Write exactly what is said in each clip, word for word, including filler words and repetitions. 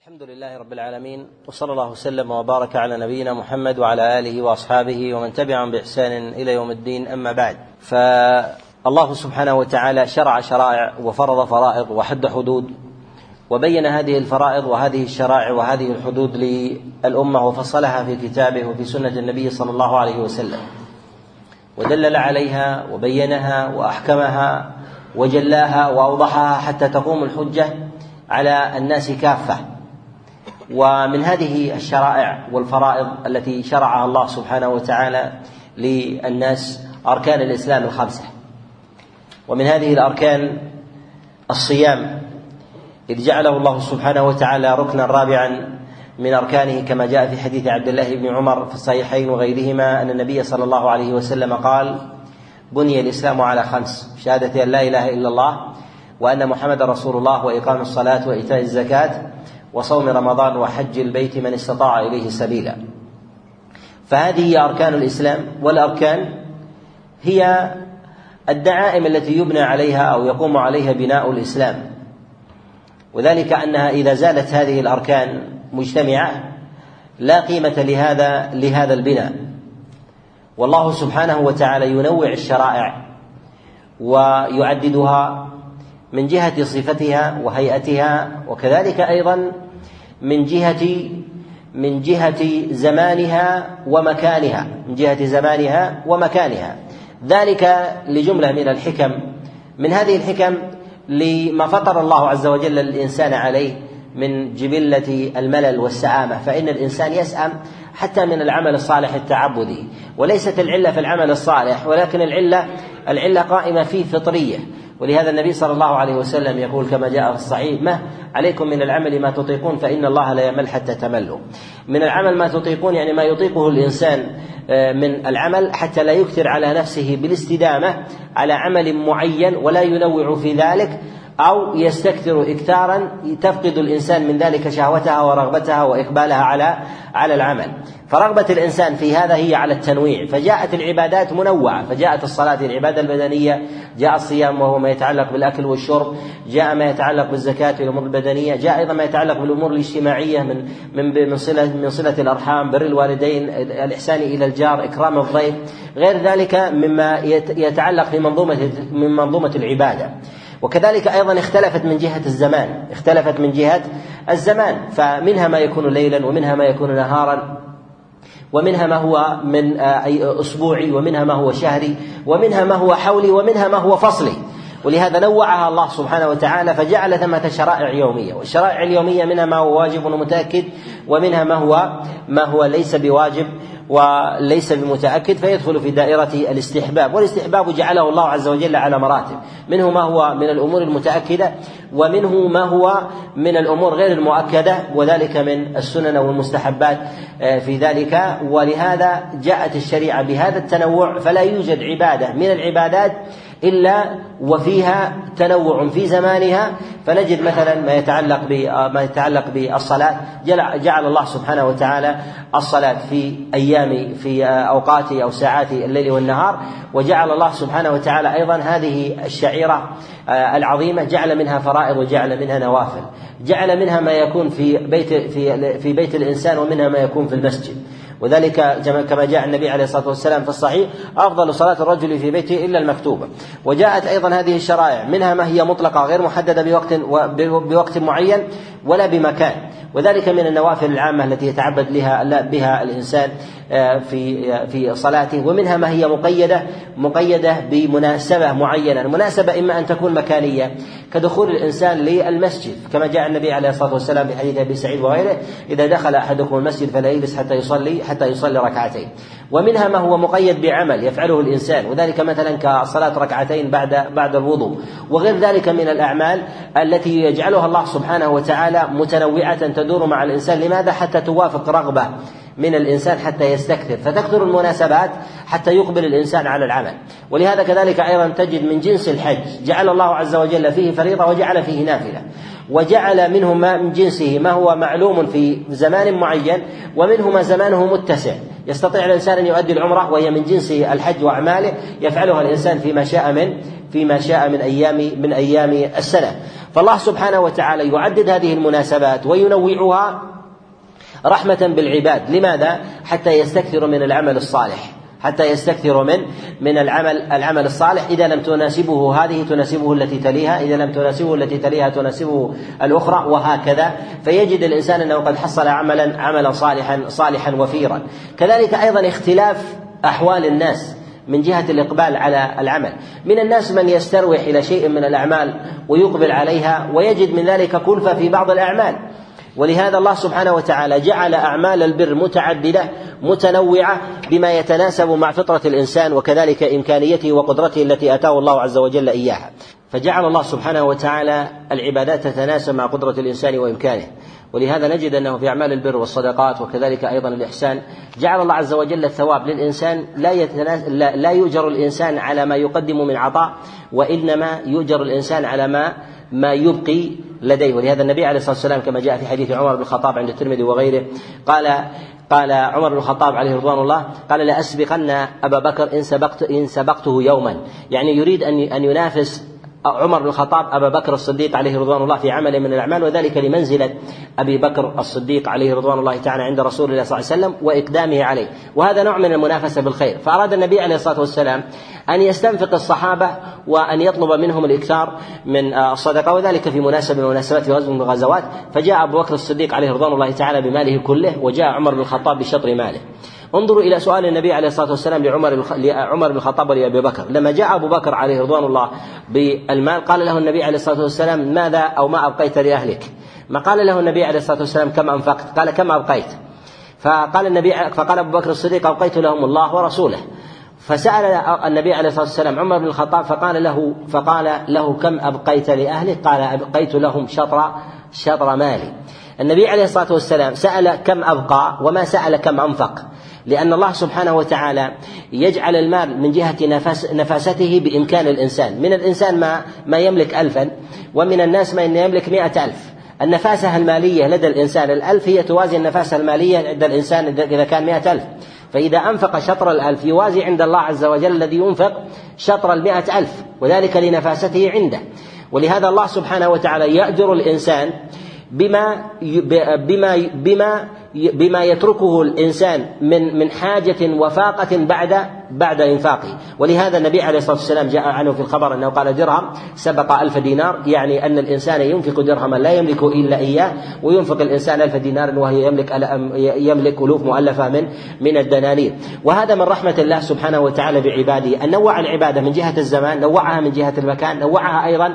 الحمد لله رب العالمين، وصلى الله وسلم وبارك على نبينا محمد وعلى آله وأصحابه ومن تبعهم بإحسان إلى يوم الدين. أما بعد، فالله سبحانه وتعالى شرع شرائع وفرض فرائض وحد حدود، وبين هذه الفرائض وهذه الشرائع وهذه الحدود للأمة وفصلها في كتابه وفي سنة النبي صلى الله عليه وسلم، ودلل عليها وبينها وأحكمها وجلاها وأوضحها حتى تقوم الحجة على الناس كافة. ومن هذه الشرائع والفرائض التي شرعها الله سبحانه وتعالى للناس أركان الإسلام الخمسة، ومن هذه الأركان الصيام، إذ جعله الله سبحانه وتعالى ركنا رابعا من أركانه، كما جاء في حديث عبد الله بن عمر في الصحيحين وغيرهما أن النبي صلى الله عليه وسلم قال: بني الإسلام على خمس: شهادة أن لا إله إلا الله وأن محمد رسول الله، وإقام الصلاة وإيتاء الزكاة وصوم رمضان وحج البيت من استطاع إليه سبيلا. فهذه هي أركان الإسلام، والأركان هي الدعائم التي يبنى عليها أو يقوم عليها بناء الإسلام، وذلك أنها إذا زالت هذه الأركان مجتمعة لا قيمة لهذا لهذا البناء. والله سبحانه وتعالى ينوع الشرائع ويعددها من جهة صفتها وهيئتها، وكذلك أيضا من جهة من جهة زمانها ومكانها من جهة زمانها ومكانها ذلك لجملة من الحكم. من هذه الحكم لما فطر الله عز وجل الإنسان عليه من جبلة الملل والسآمة، فإن الإنسان يسأم حتى من العمل الصالح التعبدي، وليست العلة في العمل الصالح، ولكن العلة العلة قائمة فيه فطرية. ولهذا النبي صلى الله عليه وسلم يقول كما جاء في الصحيح: ما عليكم من العمل ما تطيقون فإن الله لا يمل حتى تملوا. من العمل ما تطيقون يعني ما يطيقه الإنسان من العمل حتى لا يكثر على نفسه بالاستدامة على عمل معين ولا ينوع في ذلك، أو يستكثر إكثارا تفقد الإنسان من ذلك شهوتها ورغبتها وإقبالها على على العمل. فرغبة الإنسان في هذا هي على التنويع، فجاءت العبادات منوعة، فجاءت الصلاة العبادة البدنية، جاء الصيام وهو ما يتعلق بالأكل والشرب، جاء ما يتعلق بالزكاة والأمور البدنية، جاء أيضا ما يتعلق بالأمور الاجتماعية من من من صلة من صلة الأرحام، بر الوالدين، الإحسان إلى الجار، إكرام الضيف، غير ذلك مما يتعلق في منظومة من منظومة العبادة. وكذلك أيضا اختلفت من جهة الزمان اختلفت من جهة الزمان فمنها ما يكون ليلا، ومنها ما يكون نهارا، ومنها ما هو من أسبوعي، ومنها ما هو شهري، ومنها ما هو حولي، ومنها ما هو فصلي. ولهذا نوعها الله سبحانه وتعالى فجعل ثمة شرائع يومية، والشرائع اليومية منها ما هو واجب ومتأكد، ومنها ما هو ما هو ليس بواجب وليس بمتأكد، فيدخل في دائرة الاستحباب. والاستحباب جعله الله عز وجل على مراتب، منه ما هو من الأمور المتأكدة، ومنه ما هو من الأمور غير المؤكدة، وذلك من السنن والمستحبات في ذلك. ولهذا جاءت الشريعة بهذا التنوع، فلا يوجد عبادة من العبادات إلا وفيها تنوع في زمانها. فنجد مثلا ما يتعلق ما يتعلق بالصلاة، جعل الله سبحانه وتعالى الصلاة في أيام في أوقات أو ساعات الليل والنهار، وجعل الله سبحانه وتعالى أيضا هذه الشعيرة العظيمة جعل منها فرائض وجعل منها نوافل، جعل منها ما يكون في بيت في في بيت الإنسان، ومنها ما يكون في المسجد. وذلك كما جاء النبي عليه الصلاة والسلام في الصحيح: أفضل صلاة الرجل في بيته إلا المكتوبة. وجاءت أيضا هذه الشرائع منها ما هي مطلقة غير محددة بوقت بوقت معين ولا بمكان، وذلك من النوافل العامة التي يتعبد لها بها الإنسان في في صلاته. ومنها ما هي مقيدة مقيدة بمناسبة معينة، المناسبة إما أن تكون مكانية كدخول الإنسان للمسجد، كما جاء النبي عليه الصلاة والسلام في حديث أبي سعيد وغيره: إذا دخل أحدكم المسجد فلا يجلس حتى يصلي حتى يصلي ركعتين. ومنها ما هو مقيد بعمل يفعله الإنسان، وذلك مثلا كصلاة ركعتين بعد بعد الوضوء، وغير ذلك من الأعمال التي يجعلها الله سبحانه وتعالى متنوعة تدور مع الإنسان. لماذا؟ حتى توافق رغبة من الإنسان حتى يستكثر، فتكثر المناسبات حتى يقبل الإنسان على العمل. ولهذا كذلك أيضا تجد من جنس الحج جعل الله عز وجل فيه فريضة وجعل فيه نافلة، وجعل منه ما من جنسه ما هو معلوم في زمان معين، ومنه ما زمانه متسع يستطيع الإنسان أن يؤدي العمرة، وهي من جنس الحج وأعماله يفعلها الإنسان فيما شاء من فيما شاء من أيام من أيام السنة. فالله سبحانه وتعالى يعدد هذه المناسبات وينوعها رحمة بالعباد. لماذا؟ حتى يستكثروا من العمل الصالح، حتى يستكثروا من من العمل العمل الصالح. إذا لم تناسبه هذه تناسبه التي تليها، إذا لم تناسبه التي تليها تناسبه الأخرى، وهكذا. فيجد الإنسان أنه قد حصل عملا عملا صالحا صالحا وفيرا. كذلك أيضا اختلاف أحوال الناس من جهة الإقبال على العمل. من الناس من يستروح إلى شيء من الأعمال ويقبل عليها، ويجد من ذلك كلفة في بعض الأعمال. ولهذا الله سبحانه وتعالى جعل أعمال البر متعددة متنوعة بما يتناسب مع فطرة الإنسان وكذلك إمكانيته وقدرته التي أتاه الله عز وجل إياها. فجعل الله سبحانه وتعالى العبادات تتناسب مع قدرة الإنسان وإمكانه. ولهذا نجد أنه في أعمال البر والصدقات وكذلك أيضا الإحسان جعل الله عز وجل الثواب للإنسان لا, يتناس... لا... لا يؤجر الإنسان على ما يقدم من عطاء، وإنما يؤجر الإنسان على ما ما يبقي لديه. ولهذا النبي عليه الصلاة والسلام كما جاء في حديث عمر بن الخطاب عند الترمذي وغيره قال قال عمر بن الخطاب عليه رضوان الله قال: لأسبقن أبا بكر إن سبقت إن سبقته يوما، يعني يريد أن أن ينافس عمر بن الخطاب أبا بكر الصديق عليه رضوان الله في عمل من الأعمال، وذلك لمنزلة أبي بكر الصديق عليه رضوان الله تعالى عند رسول الله صلى الله عليه وسلم وإقدامه عليه. وهذا نوع من المنافسة بالخير. فأراد النبي عليه الصلاة والسلام أن يستنفق الصحابة وأن يطلب منهم الإكثار من الصدقة، وذلك في مناسبة من مناسبات غزو من الغزوات. فجاء أبو بكر الصديق عليه رضوان الله تعالى بماله كله، وجاء عمر بن الخطاب بشطر ماله. انظروا إلى سؤال النبي عليه الصلاة والسلام لعمر لعمر بن الخطاب ولأبي بكر. لما جاء أبو بكر عليه رضوان الله بالمال قال له النبي عليه الصلاة والسلام: ماذا أو ما أبقيت لأهلك؟ ما قال له النبي عليه الصلاة والسلام: كم أنفقت؟ قال: كم أبقيت؟ فقال النبي فقال أبو بكر الصديق: أبقيت لهم الله ورسوله. فسأل النبي عليه الصلاة والسلام عمر بن الخطاب فقال له فقال له: كم أبقيت لأهلك؟ قال: أبقيت لهم شطر شطر مالي. النبي عليه الصلاة والسلام سأل كم أبقى وما سأل كم أنفق، لأن الله سبحانه وتعالى يجعل المال من جهة نفس نفاسته بإمكان الإنسان. من الإنسان ما ما يملك ألفا، ومن الناس ما يملك مئة ألف. النفاسة المالية لدى الإنسان الألف هي توازي النفاسة المالية لدى الإنسان إذا كان مئة ألف. فإذا أنفق شطر الألف يوازي عند الله عز وجل الذي ينفق شطر المئة ألف، وذلك لنفاسته عنده. ولهذا الله سبحانه وتعالى يأجر الإنسان بما بما بما بما يتركه الإنسان من من حاجة وفاقة بعد بعد إنفاقه. ولهذا النبي عليه الصلاة والسلام جاء عنه في الخبر أنه قال: درهم سبق ألف دينار، يعني أن الإنسان ينفق درهما لا يملك إلا إياه، وينفق الإنسان ألف دينار وهي يملك يملك ألوف مؤلفة من من الدنانير. وهذا من رحمة الله سبحانه وتعالى بعباده أن نوع العبادة من جهة الزمان، نوعها من جهة المكان، نوعها أيضا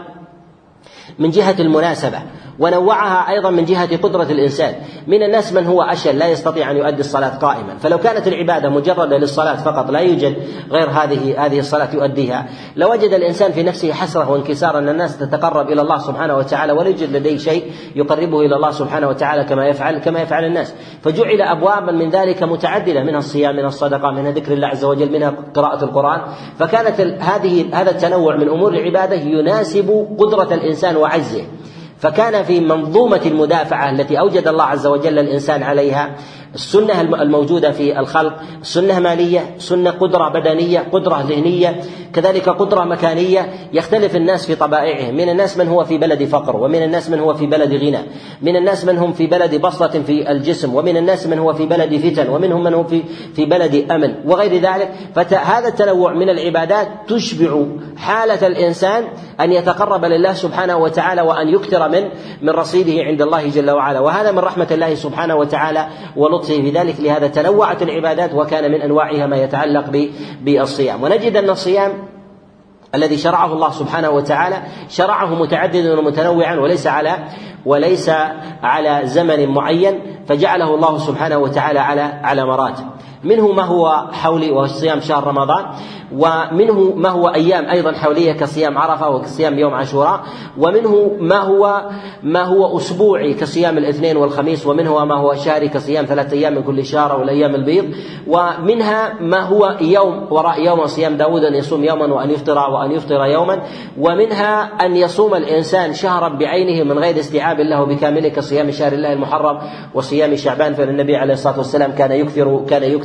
من جهة المناسبة، ونوعها أيضا من جهة قدرة الإنسان. من الناس من هو أشل لا يستطيع أن يؤدي الصلاة قائما، فلو كانت العبادة مجردة للصلاة فقط لا يوجد غير هذه هذه الصلاة يؤديها، لوجد الإنسان في نفسه حسرة وانكسار أن الناس تتقرب إلى الله سبحانه وتعالى ولا يوجد لديه شيء يقربه إلى الله سبحانه وتعالى كما يفعل كما يفعل الناس. فجعل أبوابا من ذلك متعددة، منها الصيام، منها الصدقة، منها ذكر الله عز وجل، منها قراءة القرآن. فكانت هذه هذا التنوع من أمور العبادة يناسب قدرة الإنسان وعجزه. فكان في منظومة المدافعة التي أوجد الله عز وجل الإنسان عليها السنة الموجودة في الخلق، سنة مالية، سنة قدرة بدنية، قدرة ذهنية، كذلك قدرة مكانية. يختلف الناس في طبائعهم، من الناس من هو في بلد فقر، ومن الناس من هو في بلد غنى، من الناس من هم في بلد بسطة في الجسم، ومن الناس من هو في بلد فتن، ومنهم من هو في في بلد أمن وغير ذلك. فهذا التنوع من العبادات تشبع حالة الإنسان أن يتقرب لله سبحانه وتعالى وأن يكثر من من رصيده عند الله جل وعلا. وهذا من رحمة الله سبحانه وتعالى ولطفه بذلك. لهذا تنوعت العبادات، وكان من أنواعها ما يتعلق بالصيام. ونجد أن الصيام الذي شرعه الله سبحانه وتعالى شرعه متعددا ومتنوعا، وليس على وليس على زمن معين، فجعله الله سبحانه وتعالى على على مراتب. منه ما هو حولي وهو صيام شهر رمضان، ومنه ما هو أيام أيضا حولية كصيام عرفة وكصيام يوم عاشوراء، ومنه ما هو ما هو أسبوعي كصيام الاثنين والخميس، ومنه ما هو شهري كصيام ثلاثة أيام من كل شهر والأيام البيض، ومنها ما هو يوم وراء يوم صيام داود أن يصوم يوما وأن يفطر وأن يفطر يوما، ومنها أن يصوم الإنسان شهرا بعينه من غير استيعاب له بكامله كصيام شهر الله المحرم وصيام شعبان. فالنبي عليه الصلاة والسلام كان يكثر كان يكثر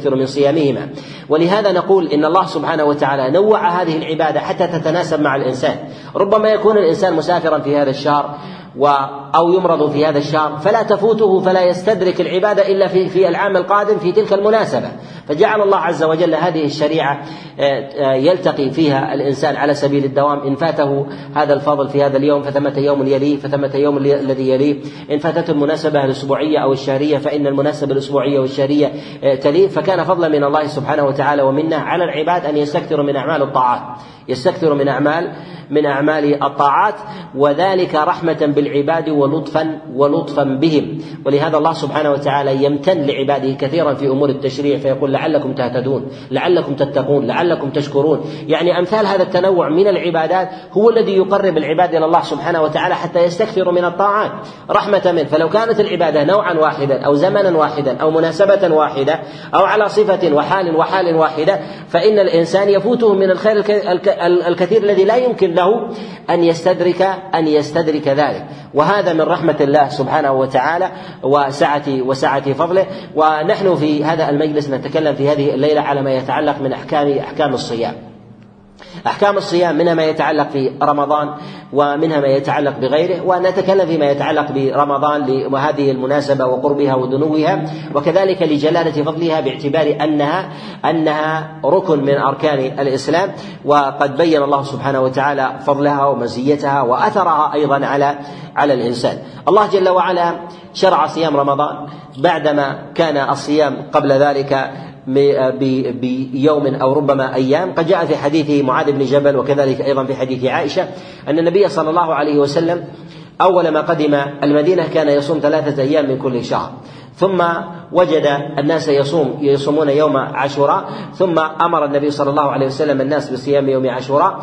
يكثر من صيامهما. ولهذا نقول إن الله سبحانه وتعالى نوع هذه العبادة حتى تتناسب مع الإنسان. ربما يكون الإنسان مسافرا في هذا الشهر أو يمرض في هذا الشهر فلا تفوته فلا يستدرك العبادة إلا في, في العام القادم في تلك المناسبة، فجعل الله عز وجل هذه الشريعة يلتقي فيها الإنسان على سبيل الدوام. إن فاته هذا الفضل في هذا اليوم فثمة يوم يليه فثمة يوم الذي يليه، إن فاتته المناسبة الأسبوعية أو الشهرية فإن المناسبة الأسبوعية والشهرية تليه. فكان فضلا من الله سبحانه وتعالى ومنه على العباد أن يستكثروا من أعمال الطاعات، يستكثروا من أعمال من أعمال الطاعات، وذلك رحمة بالعباد ولطفا ولطفا بهم. ولهذا الله سبحانه وتعالى يمتن لعباده كثيرا في أمور التشريع فيقول لعلكم تهتدون، لعلكم تتقون، لعلكم تشكرون. يعني أمثال هذا التنوع من العبادات هو الذي يقرب العباد إلى الله سبحانه وتعالى حتى يستكثروا من الطاعات رحمة منه. فلو كانت العبادة نوعا واحدا أو زمنا واحدا أو مناسبة واحدة أو على صفة وحال وحال واحدة فإن الإنسان يفوته من الخير الكثير الذي لا يمكن له أن يستدرك أن يستدرك ذلك. وهذا من رحمة الله سبحانه وتعالى وسعة وسعة فضله. ونحن في هذا المجلس نتكلم في هذه الليلة على ما يتعلق من أحكام أحكام الصيام. أحكام الصيام منها ما يتعلق في رمضان ومنها ما يتعلق بغيره، ونتكلم فيما يتعلق برمضان وهذه المناسبة وقربها ودنوها، وكذلك لجلالة فضلها باعتبار أنها أنها ركن من أركان الإسلام. وقد بين الله سبحانه وتعالى فضلها ومزيتها وأثرها أيضا على على الإنسان. الله جل وعلا شرع صيام رمضان بعدما كان الصيام قبل ذلك بيوم أو ربما أيام. قد جاء في حديث معاذ بن جبل وكذلك أيضا في حديث عائشة أن النبي صلى الله عليه وسلم أول ما قدم المدينة كان يصوم ثلاثة أيام من كل شهر، ثم وجد الناس يصوم يصومون يوم عاشوراء، ثم أمر النبي صلى الله عليه وسلم الناس بصيام يوم عاشوراء،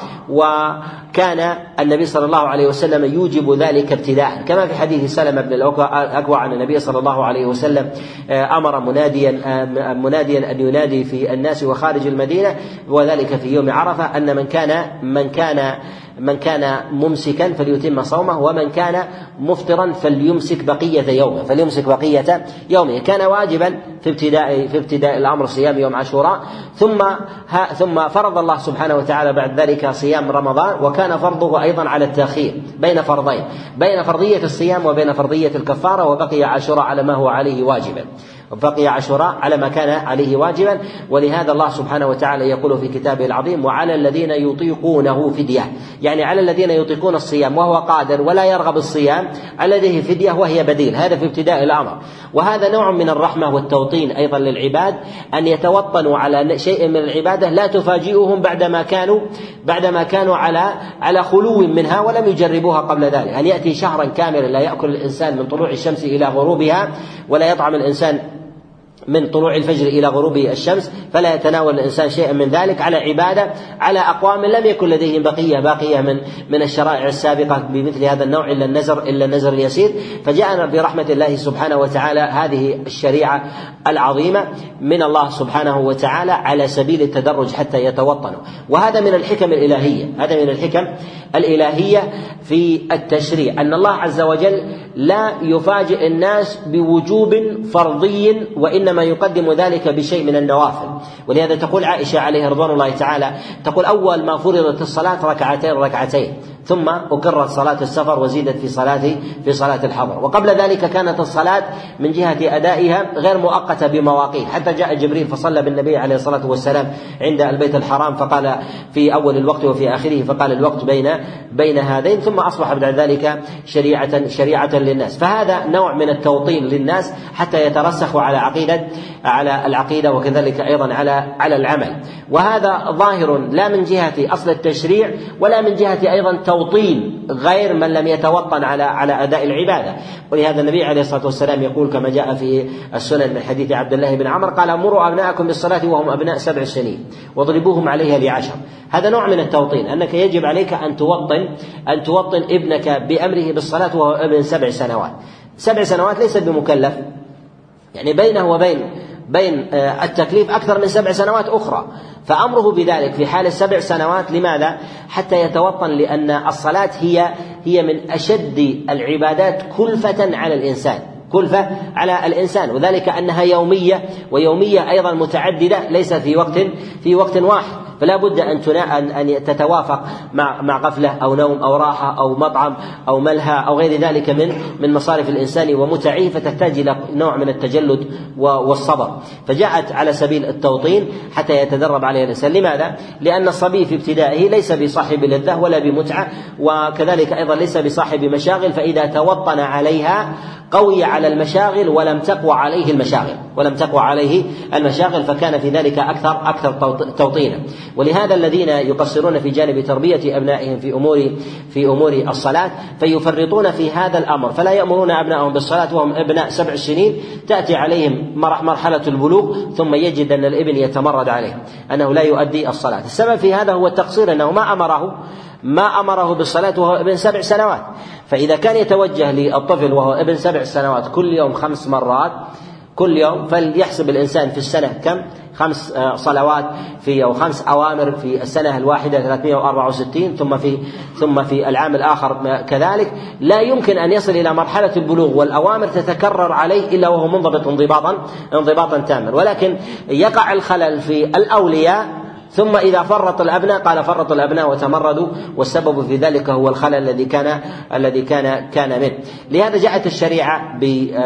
وكان النبي صلى الله عليه وسلم يوجب ذلك ابتداء، كما في حديث سلمة بن الأكوع أن النبي صلى الله عليه وسلم أمر مناديا مناديا أن ينادي في الناس وخارج المدينة، وذلك في يوم عرفة، أن من كان من كان من كان ممسكا فليتم صومه، ومن كان مفطرا فليمسك بقية يومه فليمسك بقية يومه. كان واجبا في ابتداء في ابتداء الأمر صيام يوم عاشوراء، ثم ثم فرض الله سبحانه وتعالى بعد ذلك صيام رمضان، وكان فرضه أيضا على التأخير بين فرضين، بين فرضية الصيام وبين فرضية الكفارة، وبقي عاشوراء على ما هو عليه واجبا بقي عاشوراء على ما كان عليه واجبا. ولهذا الله سبحانه وتعالى يقول في كتابه العظيم: وعلى الذين يطيقونه فدية، يعني على الذين يطيقون الصيام وهو قادر ولا يرغب الصيام عليه فدية وهي بديل. هذا في ابتداء الأمر. وهذا نوع من الرحمة والتوطين أيضا للعباد، أن يتوطنوا على شيء من العبادة لا تفاجئهم بعدما كانوا بعدما كانوا على على خلو منها ولم يجربوها قبل ذلك. أن يأتي شهرا كاملا لا يأكل الإنسان من طلوع الشمس إلى غروبها، ولا يطعم الإنسان من طلوع الفجر إلى غروب الشمس، فلا يتناول الإنسان شيئا من ذلك على عبادة على أقوام لم يكن لديهم بقية باقية من من الشرائع السابقة بمثل هذا النوع إلا النذر إلا النذر اليسير. فجاءنا برحمة الله سبحانه وتعالى هذه الشريعة العظيمة من الله سبحانه وتعالى على سبيل التدرج حتى يتوطنوا. وهذا من الحكم الإلهية هذا من الحكم الإلهية في التشريع، أن الله عز وجل لا يفاجئ الناس بوجوب فرضي، وإنما يقدم ذلك بشيء من النوافل. ولهذا تقول عائشة عليه رضوان الله تعالى تقول: أول ما فرضت الصلاة ركعتين ركعتين، ثم أقرت صلاة السفر وزيدت في صلاة في صلاة الحضر. وقبل ذلك كانت الصلاة من جهة أدائها غير مؤقتة بمواقيت، حتى جاء جبريل فصلى بالنبي عليه الصلاة والسلام عند البيت الحرام، فقال في أول الوقت وفي آخره، فقال الوقت بين بين هذين، ثم أصبح بعد ذلك شريعة شريعة للناس. فهذا نوع من التوطين للناس حتى يترسخوا على عقيدة على العقيدة، وكذلك أيضا على على العمل. وهذا ظاهر لا من جهة أصل التشريع ولا من جهة أيضا توطين غير من لم يتوطن على على أداء العبادة. ولهذا النبي عليه الصلاة والسلام يقول كما جاء في السنن من حديث عبد الله بن عمر قال: مروا أبناءكم بالصلاة وهم أبناء سبع سنين واضربوهم عليها لعشر. هذا نوع من التوطين، أنك يجب عليك أن توطن أن توطن ابنك بأمره بالصلاة وهو ابن سبع سنوات. سبع سنوات ليس بمكلف، يعني بينه وبين بين التكليف أكثر من سبع سنوات أخرى، فأمره بذلك في حال السبع سنوات. لماذا؟ حتى يتوطن، لأن الصلاة هي هي من أشد العبادات كلفة على الإنسان كلفة على الإنسان، وذلك أنها يومية، ويومية أيضا متعددة ليست في وقت في وقت واحد، فلا بد أن أن تتوافق مع مع غفلة أو نوم أو راحة أو مطعم أو ملهى أو غير ذلك من من مصارف الإنسان ومتعه، فتحتاج إلى نوع من التجلد والصبر. فجاءت على سبيل التوطين حتى يتدرب عليها الإنسان. لماذا؟ لأن الصبي في ابتدائه ليس بصاحب لذة ولا بمتعة، وكذلك أيضا ليس بصاحب مشاغل، فإذا توطن عليها قوي على المشاغل ولم تقوى عليه المشاغل ولم تقوى عليه المشاغل فكان في ذلك أكثر أكثر توطينا. ولهذا الذين يقصرون في جانب تربية أبنائهم في أمور في أمور الصلاة فيفرطون في هذا الأمر، فلا يأمرون أبنائهم بالصلاة وهم أبناء سبع سنين، تأتي عليهم مرحلة البلوغ ثم يجد أن الابن يتمرد عليه أنه لا يؤدي الصلاة. السبب في هذا هو التقصير، أنه ما أمره ما أمره بالصلاة وهو ابن سبع سنوات. فإذا كان يتوجه للطفل وهو ابن سبع سنوات كل يوم خمس مرات كل يوم، فليحسب الإنسان في السنة كم؟ خمس صلوات في أو خمس أوامر في السنة الواحدة ثلاثمائة وأربعة وستين، ثم في ثم في العام الآخر كذلك. لا يمكن أن يصل إلى مرحلة البلوغ والأوامر تتكرر عليه إلا وهو منضبط انضباطا انضباطا تاما، ولكن يقع الخلل في الأولياء، ثم إذا فرط الأبناء قال فرط الأبناء وتمردوا، والسبب في ذلك هو الخلل الذي كان الذي كان كان منه. لهذا جاءت الشريعة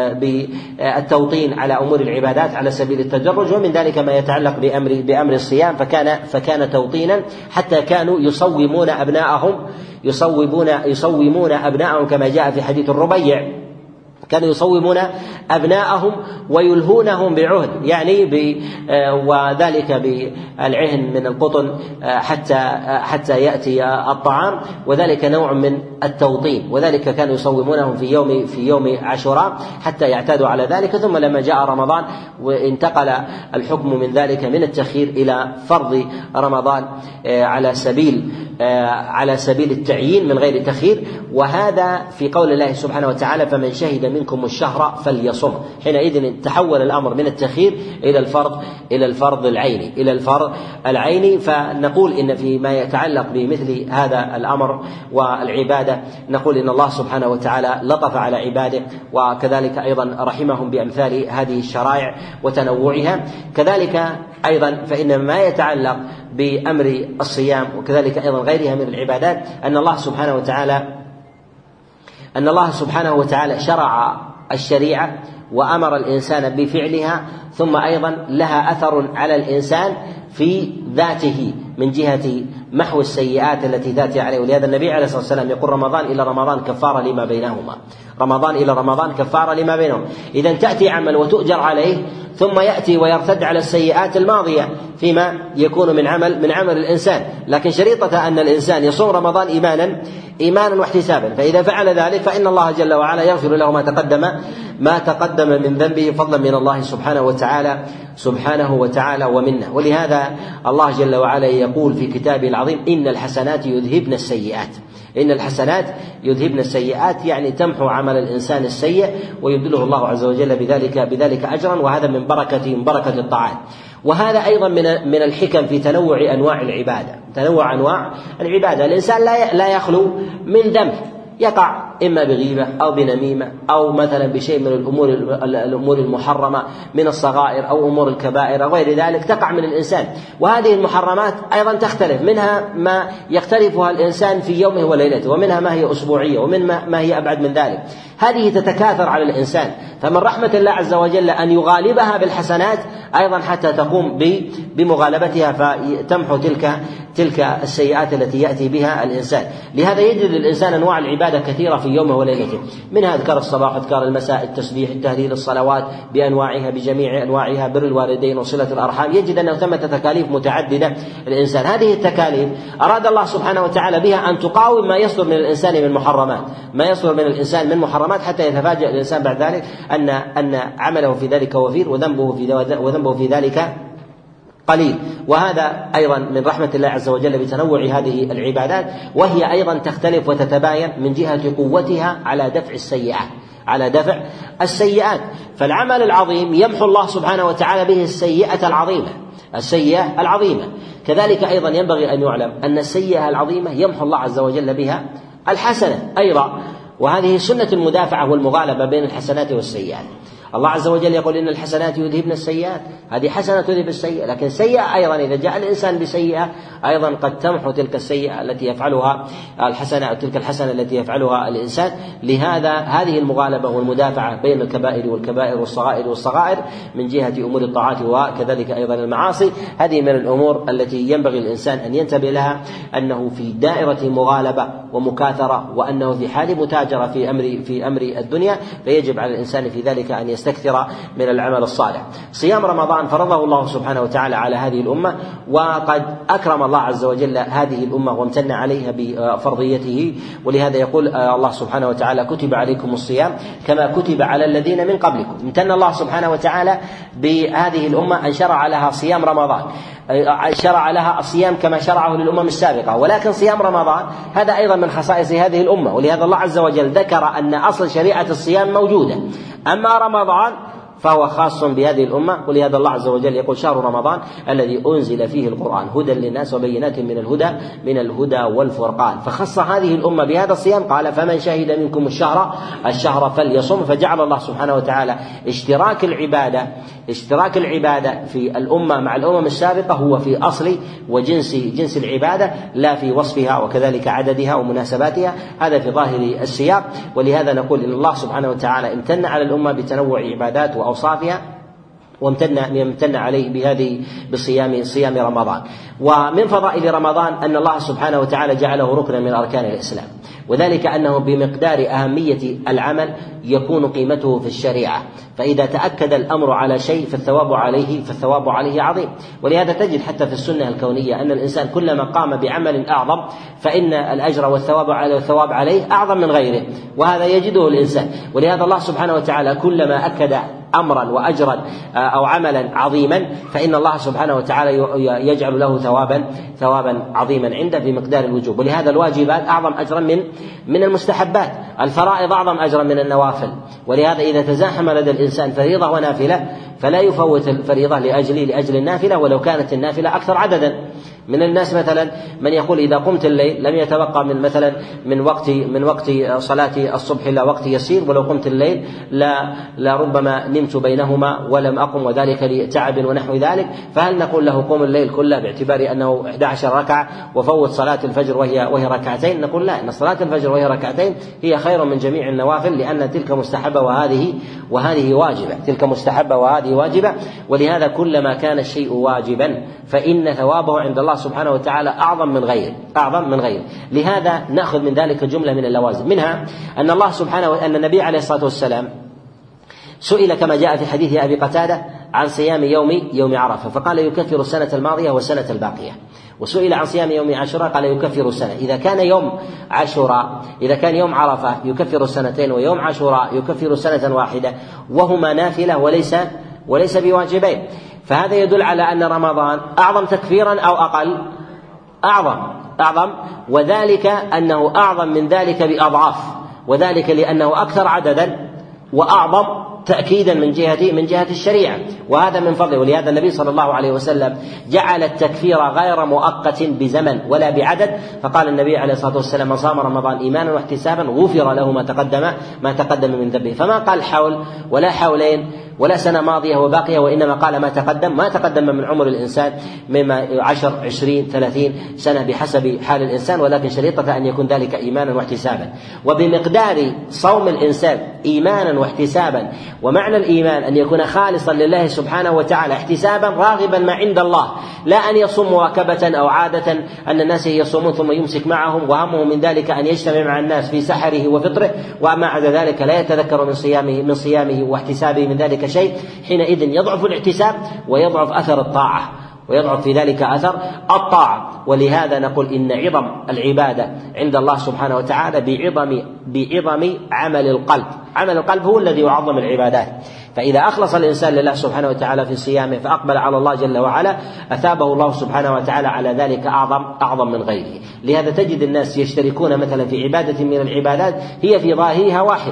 بالتوطين على أمور العبادات على سبيل التدرج، ومن ذلك ما يتعلق بأمر بأمر الصيام، فكان فكان توطينا حتى كانوا يصومون أبناءهم يصومون يصومون أبناءهم كما جاء في حديث الربيع، كانوا يصومون أبناءهم ويلهونهم بعهد، يعني ب وذلك بالعهن من القطن حتى حتى يأتي الطعام، وذلك نوع من التوطين. وذلك كانوا يصومونهم في يوم في يوم عاشوراء حتى يعتادوا على ذلك. ثم لما جاء رمضان وانتقل الحكم من ذلك من التخيير إلى فرض رمضان على سبيل على سبيل التعيين من غير تخيير، وهذا في قول الله سبحانه وتعالى: فمن شهد منكم الشهر فليصم. حينئذ تحول الأمر من التخيير إلى الفرض إلى الفرض العيني إلى الفرض العيني. فنقول إن فيما يتعلق بمثل هذا الأمر والعبادة نقول إن الله سبحانه وتعالى لطف على عباده، وكذلك أيضا رحمهم بأمثال هذه الشرائع وتنوعها. كذلك أيضا فإن ما يتعلق بأمر الصيام وكذلك أيضا غيرها من العبادات أن الله سبحانه وتعالى أن الله سبحانه وتعالى شرع الشريعة وأمر الإنسان بفعلها، ثم أيضا لها أثر على الإنسان في ذاته من جهة محو السيئات التي تأتي عليه. ولهذا النبي عليه الصلاة والسلام يقول: رمضان إلى رمضان كفارة لما بينهما رمضان إلى رمضان كفارة لما بينهما. إذا تأتي عمل وتؤجر عليه، ثم يأتي ويرتد على السيئات الماضية فيما يكون من عمل من عمل الإنسان. لكن شريطة أن الإنسان يصوم رمضان إيمانا إيمانا واحتسابا، فإذا فعل ذلك فإن الله جل وعلا يغفر له ما تقدم ما تقدم من ذنبه فضلا من الله سبحانه وتعالى سبحانه وتعالى ومنه. ولهذا الله جل وعلا يقول في كتابه العظيم: إن الحسنات يذهبن السيئات إن الحسنات يذهبن السيئات، يعني تمحو عمل الإنسان السيء ويبدله الله عز وجل بذلك بذلك أجرا، وهذا من بركة من بركة الطاعات. وهذا أيضا من من الحكم في تنوع أنواع العبادة تنوع أنواع العبادة الإنسان لا لا يخلو من ذنب يقع إما بغيبة أو بنميمة أو مثلا بشيء من الأمور الأمور المحرمة من الصغائر أو أمور الكبائر أو غير ذلك تقع من الإنسان. وهذه المحرمات أيضا تختلف، منها ما يقترفها الإنسان في يومه وليلته، ومنها ما هي أسبوعية، ومنها ما هي أبعد من ذلك. هذه تتكاثر على الإنسان، فمن رحمة الله عز وجل أن يغالبها بالحسنات أيضا حتى تقوم بمغالبتها فتمحو تلك تلك السيئات التي يأتي بها الإنسان. لهذا يجد الإنسان أنواع العبادة كثيرة في يومه وليلته، منها أذكار الصباح، أذكار المساء، التسبيح، التهليل، الصلوات بأنواعها بجميع أنواعها، بر الوالدين وصلة الأرحام. يجد أنه ثمة تكاليف متعددة الإنسان. هذه التكاليف أراد الله سبحانه وتعالى بها أن تقاوم ما يصدر من الإنسان من محرمات ما يصدر من الإنسان من محرمات حتى يتفاجأ الإنسان بعد ذلك أن أن عمله في ذلك وفير وذنبه في وذنبه في ذلك قليل. وهذا أيضا من رحمة الله عز وجل بتنوع هذه العبادات، وهي أيضا تختلف وتتباين من جهة قوتها على دفع السيئات على دفع السيئات. فالعمل العظيم يمحو الله سبحانه وتعالى به السيئة العظيمة السيئة العظيمة كذلك أيضا ينبغي أن يعلم أن السيئة العظيمة يمحو الله عز وجل بها الحسنة أيضا. وهذه سنة المدافعة والمغالبة بين الحسنات والسيئات. الله عز وجل يقول إن الحسنات يذهبن السيئات، هذه حسنة تذهب السيئة، لكن سيئة أيضا إذا جاء الإنسان بسيئة أيضا قد تمحو تلك السيئة التي يفعلها الحسنة أو تلك الحسنة التي يفعلها الإنسان. لهذا هذه المغالبة والمدافعة بين الكبائر والكبائر والصغائر والصغائر من جهة أمور الطاعات وكذلك أيضا المعاصي، هذه من الأمور التي ينبغي الإنسان أن ينتبه لها، أنه في دائرة مغالبة ومكاثرة، وأنه في حال متاجرة في أمر في أمر الدنيا، فيجب على الإنسان في ذلك أن يستكثر من العمل الصالح. صيام رمضان فرضه الله سبحانه وتعالى على هذه الأمة، وقد أكرم الله عز وجل هذه الأمة وامتن عليها بفرضيته، ولهذا يقول الله سبحانه وتعالى كتب عليكم الصيام كما كتب على الذين من قبلكم. امتن الله سبحانه وتعالى بهذه الأمة أن شرع لها صيام رمضان، شرع لها الصيام كما شرعه للأمم السابقة، ولكن صيام رمضان هذا أيضا من خصائص هذه الأمة، ولهذا الله عز وجل ذكر أن أصل شريعة الصيام موجودة، أما رمضان فهو خاص بهذه الأمة. ولهذا الله عز وجل يقول شهر رمضان الذي أنزل فيه القرآن هدى للناس وبينات من الهدى من الهدى والفرقان، فخص هذه الأمة بهذا الصيام، قال فمن شهد منكم الشهر الشهر فليصم. فجعل الله سبحانه وتعالى اشتراك العبادة اشتراك العبادة في الأمة مع الأمم السابقة هو في أصل وجنس جنس العبادة، لا في وصفها وكذلك عددها ومناسباتها، هذا في ظاهر السياق. ولهذا نقول إن الله سبحانه وتعالى امتن على الأمة بتنوع عبادات وأوصافها، وامتن امتن عليه بهذه بصيام صيام رمضان. ومن فضائل رمضان أن الله سبحانه وتعالى جعله ركنا من أركان الإسلام، وذلك أنه بمقدار أهمية العمل يكون قيمته في الشريعة، فإذا تأكد الأمر على شيء فالثواب عليه فالثواب عليه عظيم. ولهذا تجد حتى في السنة الكونية أن الإنسان كلما قام بعمل أعظم فإن الأجر والثواب عليه والثواب عليه أعظم من غيره، وهذا يجده الإنسان. ولهذا الله سبحانه وتعالى كلما أكد أمرا وأجرا أو عملا عظيما فإن الله سبحانه وتعالى يجعل له ثوابا ثوابا عظيما عنده بمقدار الوجوب. ولهذا الواجبات أعظم أجرا من من المستحبات، الفرائض أعظم أجرا من النوافل. ولهذا إذا تزاحم لدى الإنسان فريضة ونافلة فلا يفوت الفريضة لأجل لأجل النافلة ولو كانت النافلة أكثر عددا. من الناس مثلا من يقول إذا قمت الليل لم يتبقى من مثلا من وقت من وقت صلاة الصبح إلا وقت يسير، ولو قمت الليل لا لربما نمت بينهما ولم أقم وذلك لتعب ونحو ذلك، فهل نقول له قم الليل كله باعتبار أنه إحدى عشرة ركعة وفوت صلاة الفجر وهي وهي ركعتين؟ نقول لا، إن صلاة الفجر وهي ركعتين هي خير من جميع النوافل، لأن تلك مستحبة وهذه وهذه واجبة، تلك مستحبة وهذه واجبة. ولهذا كلما كان الشيء واجبا فإن ثوابه عند الله سبحانه وتعالى أعظم من غيره أعظم من غيره. لهذا نأخذ من ذلك جملة من اللوازم، منها أن الله سبحانه أن النبي عليه الصلاة والسلام سئل كما جاء في حديث أبي قتادة عن صيام يوم يوم عرفة فقال يكفر السنة الماضية والسنة الباقية، وسئل عن صيام يوم عاشوراء قال يكفر السنة. إذا كان يوم عاشوراء إذا كان يوم عرفة يكفر السنتين ويوم عاشوراء يكفر سنة واحدة وهما نافلة وليس وليس بواجبين، فهذا يدل على أن رمضان أعظم تكفيرا أو أقل؟ أعظم أعظم وذلك أنه أعظم من ذلك بأضعاف، وذلك لأنه أكثر عددا وأعظم تأكيدا من جهة من جهة الشريعة، وهذا من فضله. ولهذا النبي صلى الله عليه وسلم جعل التكفير غير مؤقت بزمن ولا بعدد، فقال النبي عليه الصلاة والسلام من صام رمضان إيمانا واحتسابا غفر له ما تقدم ما تقدم من ذنبه، فما قال حول ولا حولين ولا سنة ماضية وباقية، وإنما قال ما تقدم ما تقدم من عمر الإنسان مما عشر عشرين ثلاثين سنة بحسب حال الإنسان، ولكن شريطة أن يكون ذلك إيمانا واحتسابا. وبمقدار صوم الإنسان إيمانا واحتسابا، ومعنى الإيمان أن يكون خالصا لله سبحانه وتعالى احتسابا راغبا ما عند الله، لا أن يصوم مواكبة أو عادة أن الناس يصومون ثم يمسك معهم وهمه من ذلك أن يجتمع مع الناس في سحره وفطره، وما عدا ذلك لا يتذكر من صيامه من صيامه واحتسابه من ذلك شيء، حينئذ يضعف الاحتساب ويضعف أثر الطاعة ويضعف في ذلك أثر الطاعة. ولهذا نقول إن عظم العبادة عند الله سبحانه وتعالى بعظم بعظم عمل القلب. عمل القلب هو الذي يعظم العبادات، فإذا أخلص الإنسان لله سبحانه وتعالى في صيامه فأقبل على الله جل وعلا أثابه الله سبحانه وتعالى على ذلك أعظم أعظم من غيره. لهذا تجد الناس يشتركون مثلا في عبادة من العبادات هي في ظاهرها واحدة،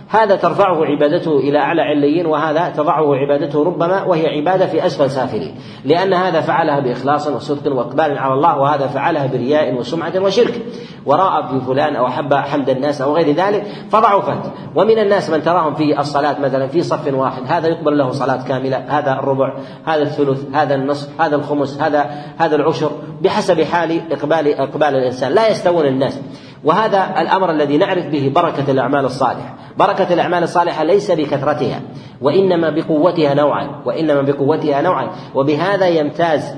هذا ترفعه عبادته إلى أعلى عليين، وهذا تضعه عبادته ربما وهي عبادة في أسفل سافلين، لأن هذا فعلها بإخلاص وصدق وإقبال على الله، وهذا فعلها برياء وسمعة وشرك، وراء في فلان أو أحب حمد الناس أو غير ذلك فضعفت. ومن الناس من تراهم في الصلاة مثلا في صف واحد، هذا يقبل له صلاة كاملة، هذا الربع، هذا الثلث، هذا النصف، هذا الخمس، هذا هذا العشر، بحسب حال إقبال إقبال الإنسان، لا يستوون الناس. وهذا الأمر الذي نعرف به بركة الأعمال الصالحة. بركة الأعمال الصالحة ليس بكثرتها، وإنما بقوتها نوعا، وإنما بقوتها نوعا وبهذا يمتاز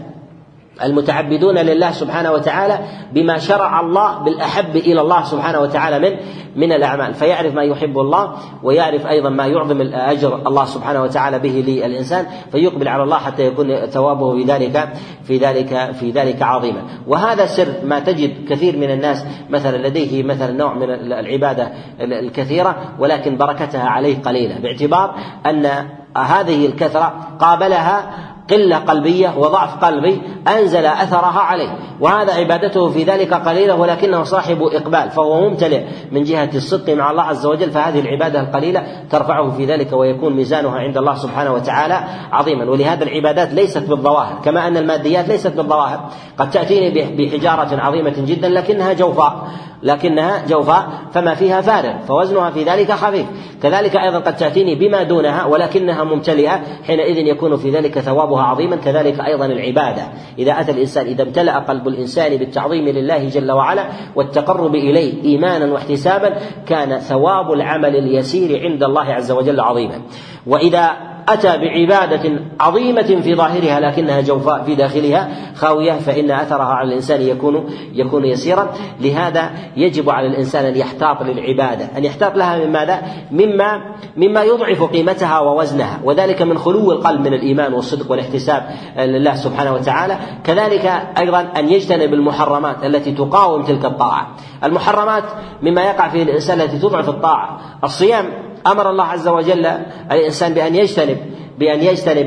المتعبدون لله سبحانه وتعالى بما شرع الله بالأحب إلى الله سبحانه وتعالى من من الأعمال، فيعرف ما يحب الله، ويعرف أيضا ما يعظم الأجر الله سبحانه وتعالى به للإنسان، فيقبل على الله حتى يكون ثوابه في ذلك في ذلك في ذلك عظيما. وهذا سر ما تجد كثير من الناس مثلا لديه مثلا نوع من العبادة الكثيرة ولكن بركتها عليه قليلة، باعتبار أن هذه الكثرة قابلها قلة قلبية وضعف قلبي أنزل أثرها عليه، وهذا عبادته في ذلك قليلة ولكنه صاحب إقبال، فهو ممتلئ من جهة الصدق مع الله عز وجل، فهذه العبادة القليلة ترفعه في ذلك ويكون ميزانها عند الله سبحانه وتعالى عظيما. ولهذا العبادات ليست بالظواهر، كما أن الماديات ليست بالظواهر، قد تأتيني بحجارة عظيمة جدا لكنها جوفاء لكنها جوفاء فما فيها فارغ فوزنها في ذلك خفيف، كذلك أيضا قد تأتيني بما دونها ولكنها ممتلئة، حينئذ يكون في ذلك ثوابها عظيما. كذلك أيضا العبادة إذا أتى الإنسان إذا امتلأ قلب الإنسان بالتعظيم لله جل وعلا والتقرب إليه إيمانا واحتسابا كان ثواب العمل اليسير عند الله عز وجل عظيما. وإذا أتى بعبادة عظيمة في ظاهرها لكنها جوفاء في داخلها خاوية فإن أثرها على الإنسان يكون يكون يسيرا. لهذا يجب على الإنسان أن يحتاط للعبادة، أن يحتاط لها من ماذا؟ مما مما يضعف قيمتها ووزنها، وذلك من خلو القلب من الإيمان والصدق والاحتساب لله سبحانه وتعالى. كذلك أيضا أن يجتنب المحرمات التي تقاوم تلك الطاعة. المحرمات مما يقع فيه الإنسان التي تضعف الطاعة. الصيام أمر الله عز وجل الإنسان بأن يجتنب بأن يجتنب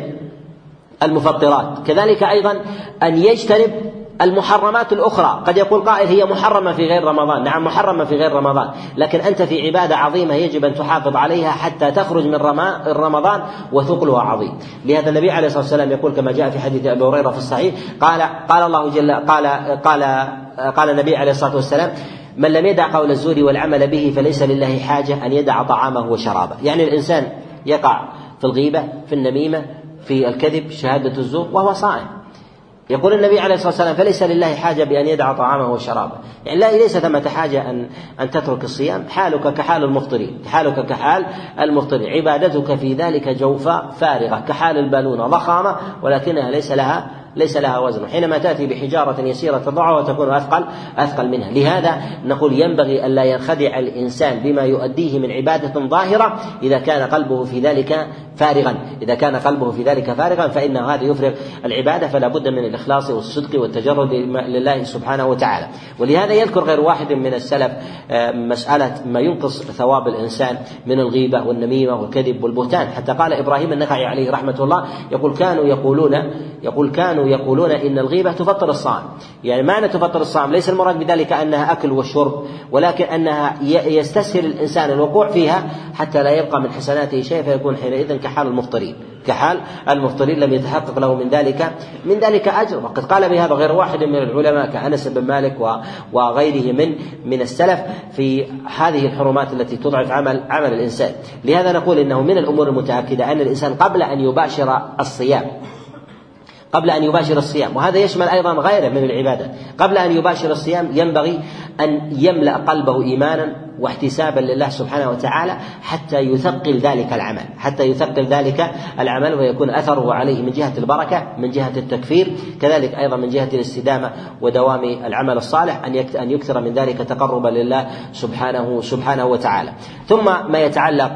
المفطرات، كذلك أيضا أن يجتنب المحرمات الأخرى. قد يقول قائل هي محرمة في غير رمضان، نعم محرمة في غير رمضان، لكن أنت في عبادة عظيمة يجب أن تحافظ عليها حتى تخرج من رمضان وثقلها عظيم. لهذا النبي عليه الصلاة والسلام يقول كما جاء في حديث أبي هريرة في الصحيح قال قال الله جل قال قال قال النبي عليه الصلاة والسلام من لم يدع قول الزور والعمل به فليس لله حاجة أن يدع طعامه وشرابه. يعني الإنسان يقع في الغيبة، في النميمة، في الكذب، شهادة الزور وهو صائم. يقول النبي عليه الصلاة والسلام فليس لله حاجة بأن يدع طعامه وشرابه، يعني لا ليس ثمة حاجة أن أن تترك الصيام، حالك كحال المفطرين، حالك كحال المفطرين، عبادتك في ذلك جوفاء فارغة كحال البالونة ضخامة ولكنها ليس لها ليس لها وزن، حينما تأتي بحجارة يسيرة تضعها وتكون أثقل أثقل منها. لهذا نقول ينبغي ألا ينخدع الإنسان بما يؤديه من عبادة ظاهرة إذا كان قلبه في ذلك فارغا، إذا كان قلبه في ذلك فارغا فإن هذا يفرغ العبادة، فلا بد من الإخلاص والصدق والتجرد لله سبحانه وتعالى. ولهذا يذكر غير واحد من السلف مسألة ما ينقص ثواب الإنسان من الغيبة والنميمة والكذب والبهتان، حتى قال إبراهيم النخعي عليه رحمة الله يقول كانوا يقولون يقول كانوا يقولون إن الغيبة تفطر الصائم. يعني معنى تفطر الصائم ليس المراد بذلك أنها أكل وشرب، ولكن أنها يستسهل الإنسان الوقوع فيها حتى لا يبقى من حسناته شيء فيكون حينئذ كحال المفطرين كحال المفطرين لم يتحقق له من ذلك من ذلك أجر. وقد قال بهذا غير واحد من العلماء كأنس بن مالك وغيره من من السلف في هذه الحرمات التي تضعف عمل عمل الإنسان. لهذا نقول إنه من الأمور المتأكدة أن الإنسان قبل أن يباشر الصيام قبل أن يباشر الصيام وهذا يشمل أيضا غيره من العبادة، قبل أن يباشر الصيام ينبغي أن يملأ قلبه إيمانا واحتسابا لله سبحانه وتعالى حتى يثقل ذلك العمل حتى يثقل ذلك العمل ويكون أثره عليه من جهة البركة، من جهة التكفير، كذلك أيضا من جهة الاستدامة ودوام العمل الصالح أن يكثر من ذلك تقربا لله سبحانه سبحانه وتعالى. ثم ما يتعلق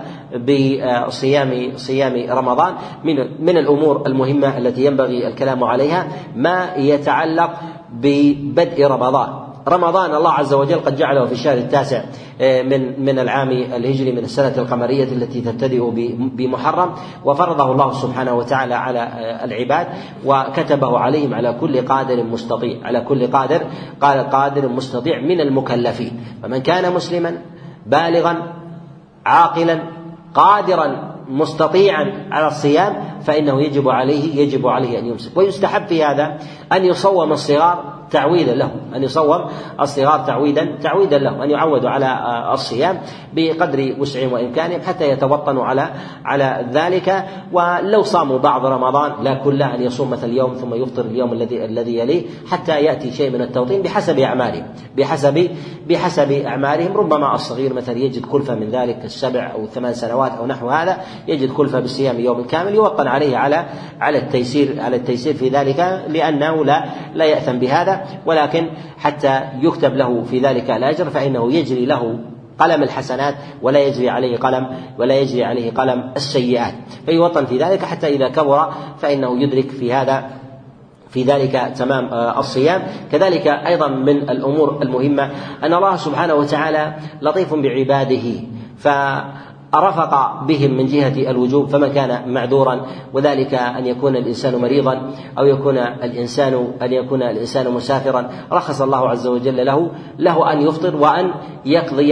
بصيام صيام رمضان من من الأمور المهمة التي ينبغي الكلام عليها ما يتعلق ببدء رمضان. رمضان الله عز وجل قد جعله في الشهر التاسع من من العام الهجري من السنة القمرية التي تبتدئ بمحرم، وفرضه الله سبحانه وتعالى على العباد وكتبه عليهم على كل قادر مستطيع على كل قادر قال قادر مستطيع من المكلفين. فمن كان مسلما بالغا عاقلا قادرا مستطيعا على الصيام فإنه يجب عليه يجب عليه أن يمسك. ويستحب في هذا أن يصوم الصغار تعويدا له، أن يصوم الصغار تعويدا تعويدا له، أن يعودوا على الصيام بقدر وسعهم وإمكانهم حتى يتوطنوا على على ذلك. ولو صاموا بعض رمضان لا كله، أن يصوم مثل يوم ثم يفطر اليوم الذي الذي يليه حتى يأتي شيء من التوطين بحسب أعمارهم بحسب بحسب أعمارهم. ربما الصغير مثلا يجد كلفة من ذلك السبع أو ثمان سنوات أو نحو هذا، يجد كلفة بالصيام يوم كامل، يوطن عليه على على التيسير على التيسير في ذلك، لأنه لا لا يأثم بهذا، ولكن حتى يكتب له في ذلك الأجر فإنه يجري له قلم الحسنات ولا يجري عليه قلم ولا يجري عليه قلم السيئات، فيوطن في ذلك حتى إذا كبر فإنه يدرك في هذا في ذلك تمام الصيام. كذلك أيضا من الأمور المهمة أن الله سبحانه وتعالى لطيف بعباده، فرفق بهم من جهة الوجوب، فمن كان معذورا وذلك أن يكون الإنسان مريضا أو يكون الإنسان أن يكون الإنسان مسافرا، رخص الله عز وجل له له أن يفطر وأن يقضي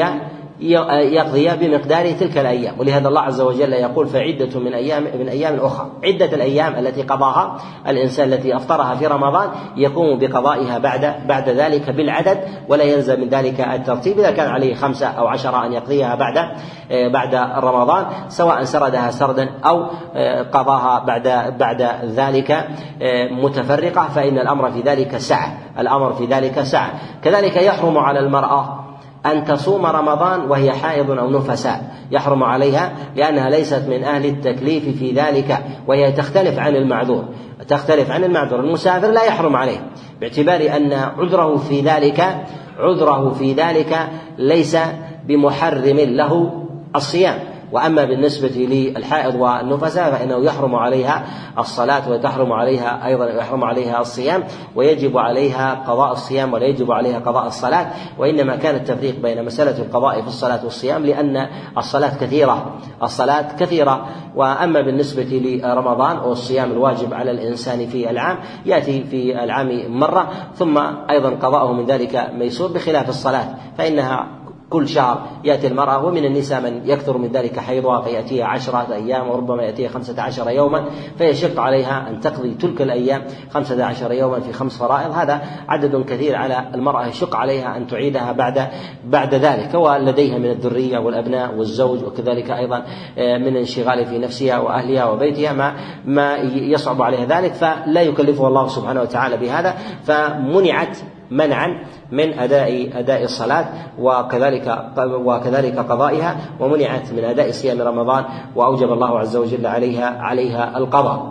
يقضي بمقدار تلك الأيام. ولهذا الله عز وجل يقول فعدة من أيام من أيام أخرى، عدة الأيام التي قضاها الإنسان التي أفطرها في رمضان يقوم بقضائها بعد بعد ذلك بالعدد، ولا يلزم من ذلك الترتيب. إذا كان عليه خمسة أو عشرة أن يقضيها بعد بعد رمضان، سواء سردها سردا أو قضاها بعد بعد ذلك متفرقة، فإن الأمر في ذلك سعة الأمر في ذلك سعة. كذلك يحرم على المرأة أن تصوم رمضان وهي حائض أو نفساء، يحرم عليها لأنها ليست من أهل التكليف في ذلك، وهي تختلف عن المعذور تختلف عن المعذور. المسافر لا يحرم عليه باعتبار أن عذره في ذلك عذره في ذلك ليس بمحرم له الصيام. وأما بالنسبة للحائض والنفساء فإنه يحرم عليها الصلاة وتحرم عليها أيضا يحرم عليها الصيام، ويجب عليها قضاء الصيام ولا يجب عليها قضاء الصلاة. وإنما كان التفريق بين مسألة القضاء في الصلاة والصيام لأن الصلاة كثيرة الصلاة كثيرة وأما بالنسبة لرمضان والصيام الواجب على الإنسان في العام يأتي في العام مرة، ثم أيضا قضاءه من ذلك ميسور، بخلاف الصلاة فإنها كل شهر يأتي المرأة، ومن النساء من يكثر من ذلك حيضها فيأتيها عشرة أيام وربما يأتيها خمسة عشر يوما، فيشق عليها أن تقضي تلك الأيام خمسة عشر يوما في خمس فرائض. هذا عدد كثير على المرأة، يشق عليها أن تعيدها بعد بعد ذلك، ولديها من الذرية والأبناء والزوج، وكذلك أيضا من انشغال في نفسها وأهلها وبيتها ما ما يصعب عليها ذلك، فلا يكلفه الله سبحانه وتعالى بهذا، فمنعت منعا من أداء أداء الصلاة وكذلك وكذلك قضائها، ومنعت من أداء صيام رمضان، وأوجب الله عز وجل عليها عليها القضاء.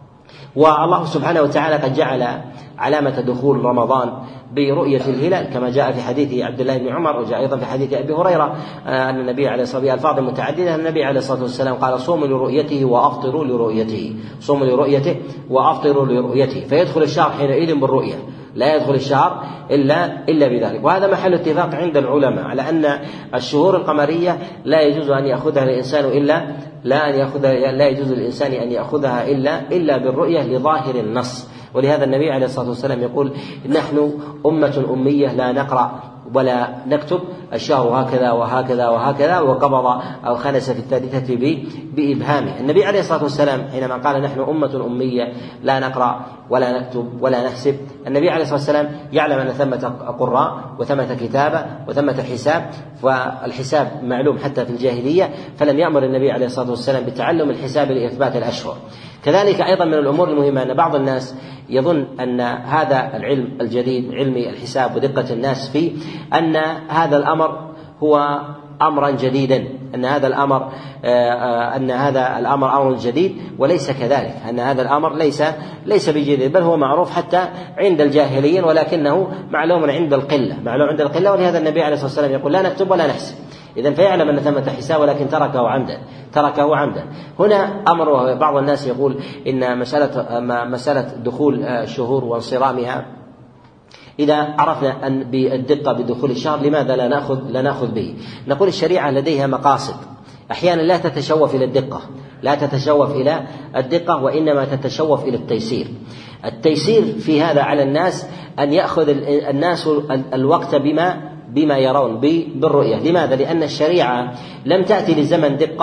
والله سبحانه وتعالى قد جعل علامة دخول رمضان برؤية الهلال كما جاء في حديث عبد الله بن عمر، وجاء أيضا في حديث أبي هريرة أن النبي عليه الصلاة والسلام ألفاظ متعددة النبي عليه الصلاة والسلام قال صوموا لرؤيته وأفطروا لرؤيته صوموا لرؤيته وأفطروا لرؤيته، فيدخل الشهر حينئذ بالرؤية، لا يدخل الشهر إلا إلا بذلك. وهذا محل اتفاق عند العلماء على أن الشهور القمرية لا يجوز أن يأخذها الإنسان إلا لا أن يأخذها لا يجوز للإنسان أن يأخذها إلا إلا بالرؤية لظاهر النص. ولهذا النبي عليه الصلاة والسلام يقول نحن أمة أمية لا نقرأ ولا نكتب، الشهر هكذا وهكذا وهكذا، وقبض أو خنس في الثالثة بإبهامه. النبي عليه الصلاة والسلام حينما قال نحن أمة أمية لا نقرأ ولا نكتب ولا نحسب، النبي عليه الصلاة والسلام يعلم أن ثمة قراء وثمة كتابة وثمة حساب، والحساب معلوم حتى في الجاهلية، فلم يأمر النبي عليه الصلاة والسلام بتعلم الحساب لإثبات الأشهر. كذلك أيضا من الأمور المهمة أن بعض الناس يظن أن هذا العلم الجديد علم الحساب ودقة الناس فيه أن هذا الأمر هو أمرا جديدا أن هذا الأمر أن هذا الأمر أمر جديد، وليس كذلك، أن هذا الأمر ليس ليس بجديد، بل هو معروف حتى عند الجاهليين، ولكنه معلوم عند القلة معلوم عند القلة ولهذا النبي عليه الصلاة والسلام يقول لا نكتب ولا نحسب، إذن فيعلم أن ثمة حساب ولكن تركه عمدا تركه عمدا. هنا أمر بعض الناس يقول إن مسألة مسألة دخول الشهور وانصرامها إذا عرفنا أن بالدقة بدخول الشهر لماذا لا نأخذ لا نأخذ به؟ نقول الشريعة لديها مقاصد أحيانا لا تتشوف إلى الدقة لا تتشوف إلى الدقة وإنما تتشوف إلى التيسير. التيسير في هذا على الناس أن يأخذ الناس الوقت بما بما يرون بالرؤية. لماذا؟ لأن الشريعة لم تأتي لزمن دقة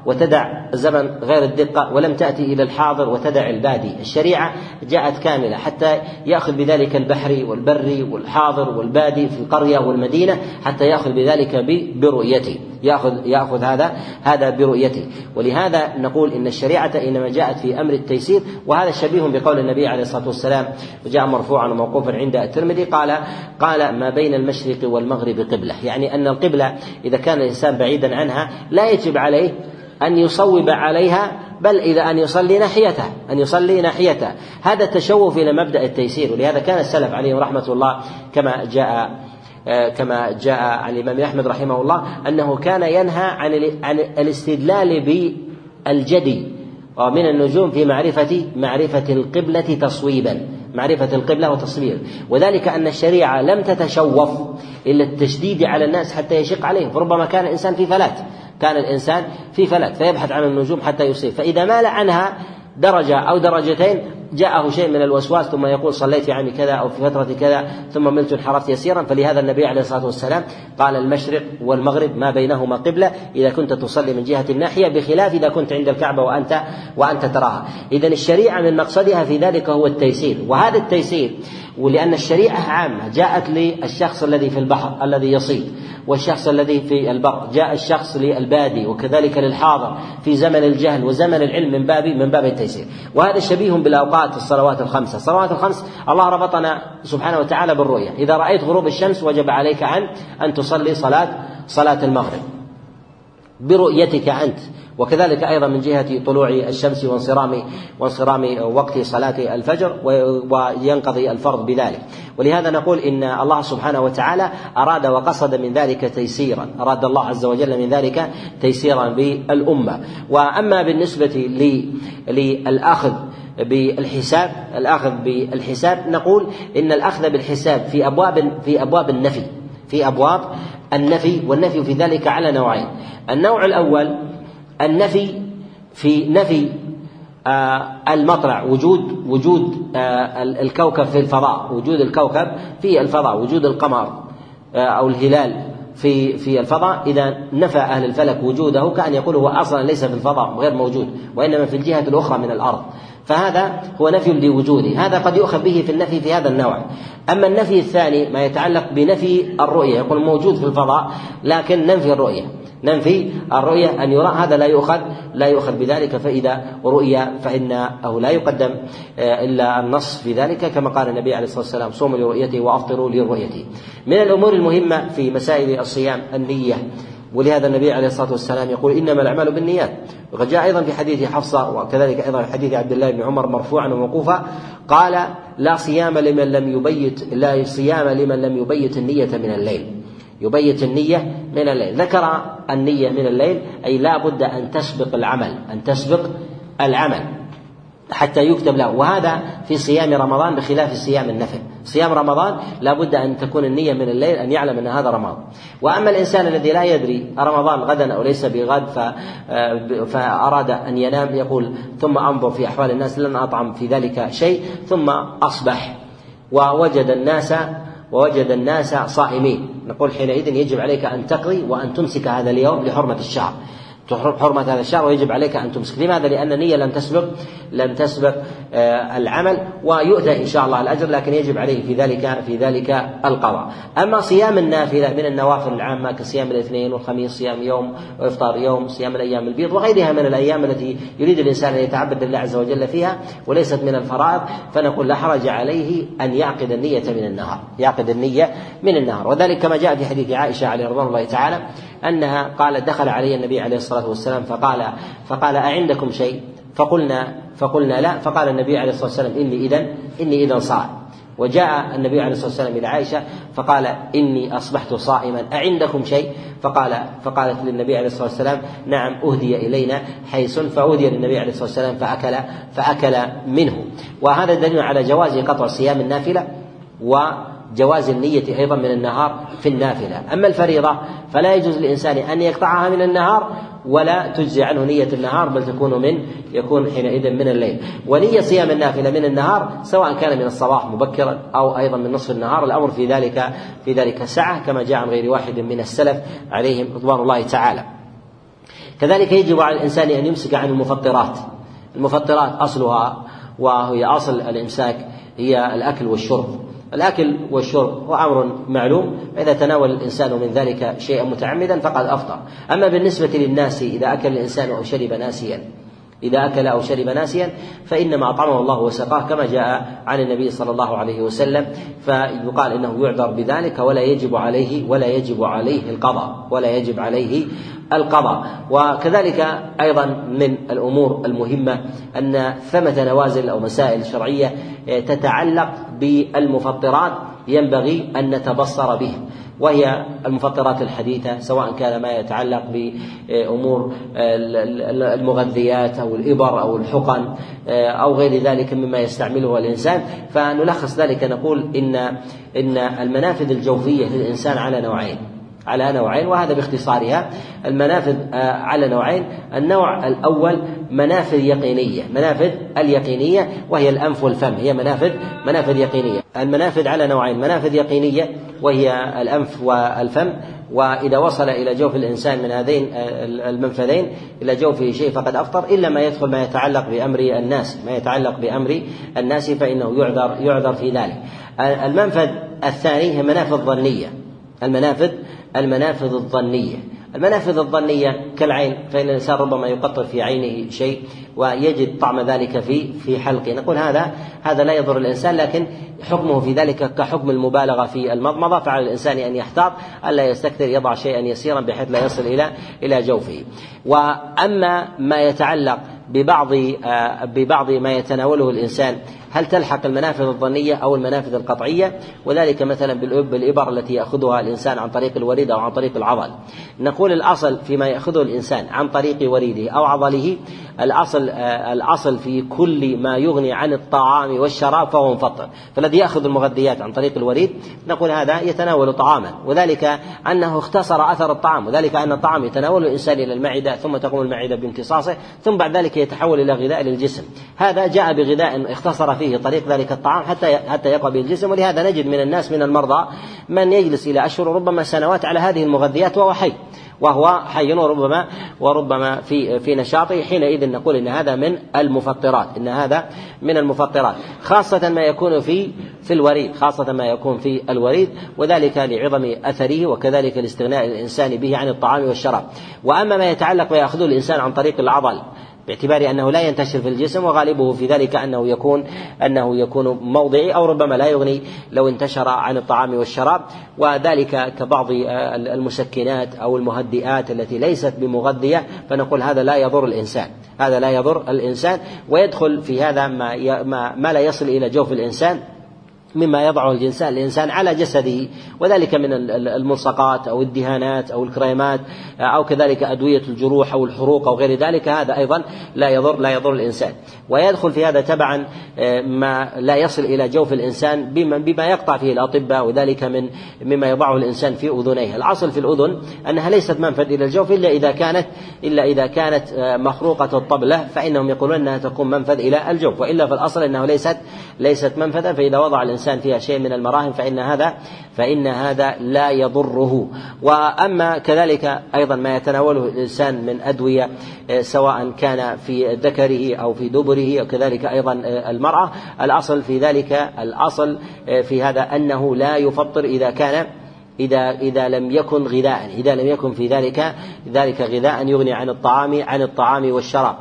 وتدع زمن غير الدقة، ولم تأتي إلى الحاضر وتدع البادي. الشريعة جاءت كاملة حتى يأخذ بذلك البحري والبري والحاضر والبادي في القرية والمدينة، حتى يأخذ بذلك برؤيته، يأخذ, يأخذ هذا هذا برؤيته. ولهذا نقول إن الشريعة إنما جاءت في أمر التيسير، وهذا شبيه بقول النبي عليه الصلاة والسلام وجاء مرفوعا وموقوفا عند الترمذي قال قال ما بين المشرق والمغرب قبلة، يعني أن القبلة إذا كان الإنسان بعيدا عنها لا يجب عليه أن يصوب عليها، بل إذا أن يصلي ناحيته أن يصلي ناحيته هذا تشوف إلى مبدأ التيسير. ولهذا كان السلف عليهم رحمة الله كما جاء كما جاء عن الإمام أحمد رحمه الله أنه كان ينهى عن عن الاستدلال بالجدي ومن النجوم في معرفة معرفة القبلة تصويبا، معرفة القبلة وتصوير، وذلك أن الشريعة لم تتشوف إلا التشديد على الناس حتى يشق عليهم. فربما كان الإنسان في فلات كان الإنسان في فلات فيبحث عن النجوم حتى يصيب، فإذا مال عنها درجة أو درجتين جاءه شيء من الوسواس ثم يقول صليت في عام كذا أو في فترة كذا ثم ملت انحرفت يسيرا. فلهذا النبي عليه الصلاة والسلام قال المشرق والمغرب ما بينهما قبلة إذا كنت تصلي من جهة الناحية، بخلاف إذا كنت عند الكعبة وأنت وأنت تراها. إذن الشريعة من مقصدها في ذلك هو التيسير، وهذا التيسير ولأن الشريعة عامة جاءت للشخص الذي في البحر الذي يصيد، والشخص الذي في البر، جاء الشخص للبادي، وكذلك للحاضر في زمن الجهل وزمن العلم من باب من باب التيسير. وهذا شبيه بالأوقات الصلوات الخمسة. الصلوات الخمس الله ربطنا سبحانه وتعالى بالرؤية، إذا رأيت غروب الشمس وجب عليك أن أن تصلي صلاة صلاة المغرب برؤيتك أنت، وكذلك أيضا من جهة طلوع الشمس وانصرام وانصرام وقت صلاة الفجر وينقضي الفرض بذلك. ولهذا نقول إن الله سبحانه وتعالى أراد وقصد من ذلك تيسيرا، أراد الله عز وجل من ذلك تيسيرا بالأمة. وأما بالنسبة للأخذ بالحساب الأخذ بالحساب نقول إن الأخذ بالحساب في أبواب في أبواب النفي في أبواب النفي والنفي في ذلك على نوعين. النوع الأول النفي في نفي آه المطلع، وجود وجود آه الكوكب في الفضاء، وجود الكوكب في الفضاء، وجود القمر آه أو الهلال في في الفضاء. إذا نفى أهل الفلك وجوده كأن يقول هو أصلا ليس في الفضاء غير موجود، وإنما في الجهة الأخرى من الأرض، فهذا هو نفي لوجوده، هذا قد يؤخذ به في النفي في هذا النوع. أما النفي الثاني ما يتعلق بنفي الرؤية، يقول موجود في الفضاء لكن ننفي الرؤية، ننفي الرؤية أن يرى، هذا لا يؤخذ لا يؤخذ بذلك. فإذا رؤيا فإنه لا يقدم إلا النص في ذلك، كما قال النبي عليه الصلاة والسلام صوموا لرؤيته وأفطروا لرؤيته. من الأمور المهمة في مسائل الصيام النية، ولهذا النبي عليه الصلاة والسلام يقول إنما الأعمال بالنيات. وقد جاء أيضا في حديث حفصة وكذلك أيضا في حديث عبد الله بن عمر مرفوعا وموقوفا قال لا صيام لمن لم يبيت لا صيام لمن لم يبيت النية من الليل، يبيت النية من الليل. ذكر النية من الليل أي لا بد أن تسبق العمل أن تسبق العمل حتى يكتب له، وهذا في صيام رمضان بخلاف صيام النفل. صيام رمضان لا بد أن تكون النية من الليل، أن يعلم أن هذا رمضان. وأما الإنسان الذي لا يدري رمضان غدا أو ليس بغد فأراد أن ينام يقول ثم أنظر في أحوال الناس لن أطعم في ذلك شيء، ثم أصبح ووجد الناس ووجد الناس صائمين، نقول حينئذ يجب عليك أن تقضي وأن تمسك هذا اليوم لحرمة الشهر، حرمة هذا الشهر، ويجب عليك أن تمسك. لماذا؟ لأن النية لم تسبق لم تسبق آه العمل، ويؤتى إن شاء الله الأجر، لكن يجب عليه في ذلك في ذلك القضاء. أما صيام النافلة من النوافل العامة كصيام الاثنين والخميس، صيام يوم وإفطار يوم، صيام الأيام البيض وغيرها من الأيام التي يريد الإنسان أن يتعبد لله عز وجل فيها وليست من الفرائض، فنقول لا حرج عليه أن يعقد النية من النهار، يعقد النية من النهار. وذلك كما جاء في حديث عائشة عليه رضوان الله تعالى أنها قالت دخل علي النبي عليه الصلاة والسلام فقال فقال أعندكم شيء؟ فقلنا فقلنا لا، فقال النبي عليه الصلاة والسلام إني إذن إني إذن صائم. وجاء النبي عليه الصلاة والسلام إلى عائشة فقال إني أصبحت صائما أعندكم شيء؟ فقال فقالت للنبي عليه الصلاة والسلام نعم أهدي إلينا حيث، فأهدي للنبي عليه الصلاة والسلام فأكل فأكل منه. وهذا دليل على جواز قطع صيام النافلة وجواز النية أيضا من النهار في النافلة. أما الفريضة فلا يجوز للإنسان أن يقطعها من النهار ولا تجزي عنه نية النهار، بل تكون من يكون حينئذ من الليل. ونية صيام النافلة من النهار سواء كان من الصباح مبكرا أو أيضا من نصف النهار، الأمر في ذلك في ذلك سعة، كما جاء عن غير واحد من السلف عليهم رضوان الله تعالى. كذلك يجب على الإنسان أن يمسك عن المفطرات. المفطرات أصلها وهي أصل الإمساك هي الأكل والشرب. الأكل والشرب هو أمر معلوم، فإذا تناول الإنسان من ذلك شيئا متعمدا فقد أفطر. أما بالنسبة للناس إذا أكل الإنسان أو شرب ناسيا إذا أكل أو شرب ناسيا فإنما أطعمه الله وسقاه كما جاء عن النبي صلى الله عليه وسلم، فيقال إنه يعذر بذلك ولا يجب عليه ولا يجب عليه القضاء ولا يجب عليه القضاء. وكذلك أيضا من الأمور المهمة أن ثمة نوازل أو مسائل شرعية تتعلق بالمفطرات ينبغي أن نتبصر به، وهي المفطرات الحديثة، سواء كان ما يتعلق بأمور المغذيات أو الإبر أو الحقن أو غير ذلك مما يستعمله الإنسان. فنلخص ذلك نقول إن إن المنافذ الجوفية للإنسان على نوعين على نوعين وهذا باختصارها. المنافذ على نوعين. النوع الأول منافذ يقينية، منافذ اليقينية وهي الأنف والفم، هي منافذ منافذ يقينية. المنافذ على نوعين: منافذ يقينية وهي الأنف والفم، وإذا وصل إلى جوف الإنسان من هذين المنفذين إلى جوفه شيء فقد أفطر، إلا ما يدخل ما يتعلق بأمر الناس ما يتعلق بأمر الناس فإنه يعذر يعذر في ذلك. المنفذ الثاني هي منافذ ظنية. المنافذ المنافذ الظنية المنافذ الظنية كالعين، فإن الإنسان ربما يقطر في عينه شيء ويجد طعم ذلك في في حلقه، نقول هذا هذا لا يضر الإنسان، لكن حكمه في ذلك كحكم المبالغة في المضمضة، فعلى الإنسان أن يحتاط ألا يستكثر، يضع شيئا يسيرا بحيث لا يصل إلى إلى جوفه. وأما ما يتعلق ببعض ببعض ما يتناوله الإنسان، هل تلحق المنافذ الظنية أو المنافذ القطعية؟ وذلك مثلا بالإبر التي يأخذها الإنسان عن طريق الوريد أو عن طريق العضل. نقول الأصل فيما يأخذه الإنسان عن طريق وريده أو عضله، الأصل الأصل في كل ما يغني عن الطعام والشراب فهو مفطر. فالذي يأخذ المغذيات عن طريق الوريد نقول هذا يتناول طعاما، وذلك أنه اختصر أثر الطعام، وذلك أن الطعام يتناول الإنسان إلى المعدة ثم تقوم المعدة بامتصاصه ثم بعد ذلك يتحول إلى غذاء للجسم. هذا جاء بغذاء اختصر فيه طريق ذلك الطعام حتى حتى يقع به الجسم. ولهذا نجد من الناس من المرضى من يجلس إلى أشهر ربما سنوات على هذه المغذيات وهو حي وهو حي وربما وربما في في نشاطه، حينئذ نقول إن هذا من المفطرات إن هذا من المفطرات خاصة ما يكون في في الوريد خاصة ما يكون في الوريد وذلك لعظم أثره، وكذلك لاستغناء الإنسان به عن الطعام والشراب. وأما ما يتعلق ويأخذه الإنسان عن طريق العضل باعتبار أنه لا ينتشر في الجسم، وغالبه في ذلك أنه يكون أنه يكون موضعي أو ربما لا يغني لو انتشر عن الطعام والشراب، وذلك كبعض المسكنات أو المهدئات التي ليست بمغذية، فنقول هذا لا يضر الإنسان هذا لا يضر الإنسان ويدخل في هذا ما ما, ما لا يصل إلى جوف الإنسان مما يضعه الإنسان الإنسان على جسده، وذلك من الملصقات أو الدهانات أو الكريمات أو كذلك أدوية الجروح أو الحروق أو غير ذلك، هذا أيضا لا يضر لا يضر الإنسان. ويدخل في هذا تبعا ما لا يصل إلى جوف الإنسان بما, بما يقطع فيه الأطباء، وذلك من مما يضعه الإنسان في أذنيه. الأصل في الأذن أنها ليست منفذ إلى الجوف إلا إذا كانت إلا إذا كانت مخروقة الطبلة، فإنهم يقولون أنها تكون منفذ إلى الجوف، وإلا في الأصل أنه ليست ليست منفذا. فإذا وضع الإنسان فيها شيء من المراهم فإن هذا فإن هذا لا يضره. وأما كذلك أيضا ما يتناوله الإنسان من أدوية سواء كان في ذكره أو في دبره، وكذلك أيضا المرأة، الأصل في ذلك الأصل في هذا أنه لا يفطر إذا كان إذا إذا لم يكن غذاء إذا لم يكن في ذلك ذلك غذاء يغني عن الطعام عن الطعام والشراب.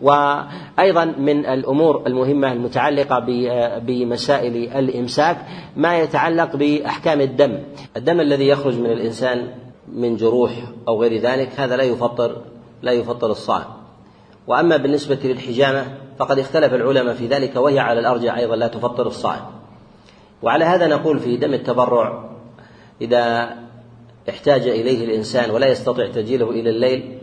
وأيضا من الأمور المهمة المتعلقة بمسائل الإمساك ما يتعلق بأحكام الدم. الدم الذي يخرج من الإنسان من جروح أو غير ذلك هذا لا يفطر لا يفطر الصائم. وأما بالنسبة للحجامة فقد اختلف العلماء في ذلك، وهي على الأرجح أيضا لا تفطر الصائم. وعلى هذا نقول في دم التبرع إذا احتاج إليه الإنسان ولا يستطيع تأجيله إلى الليل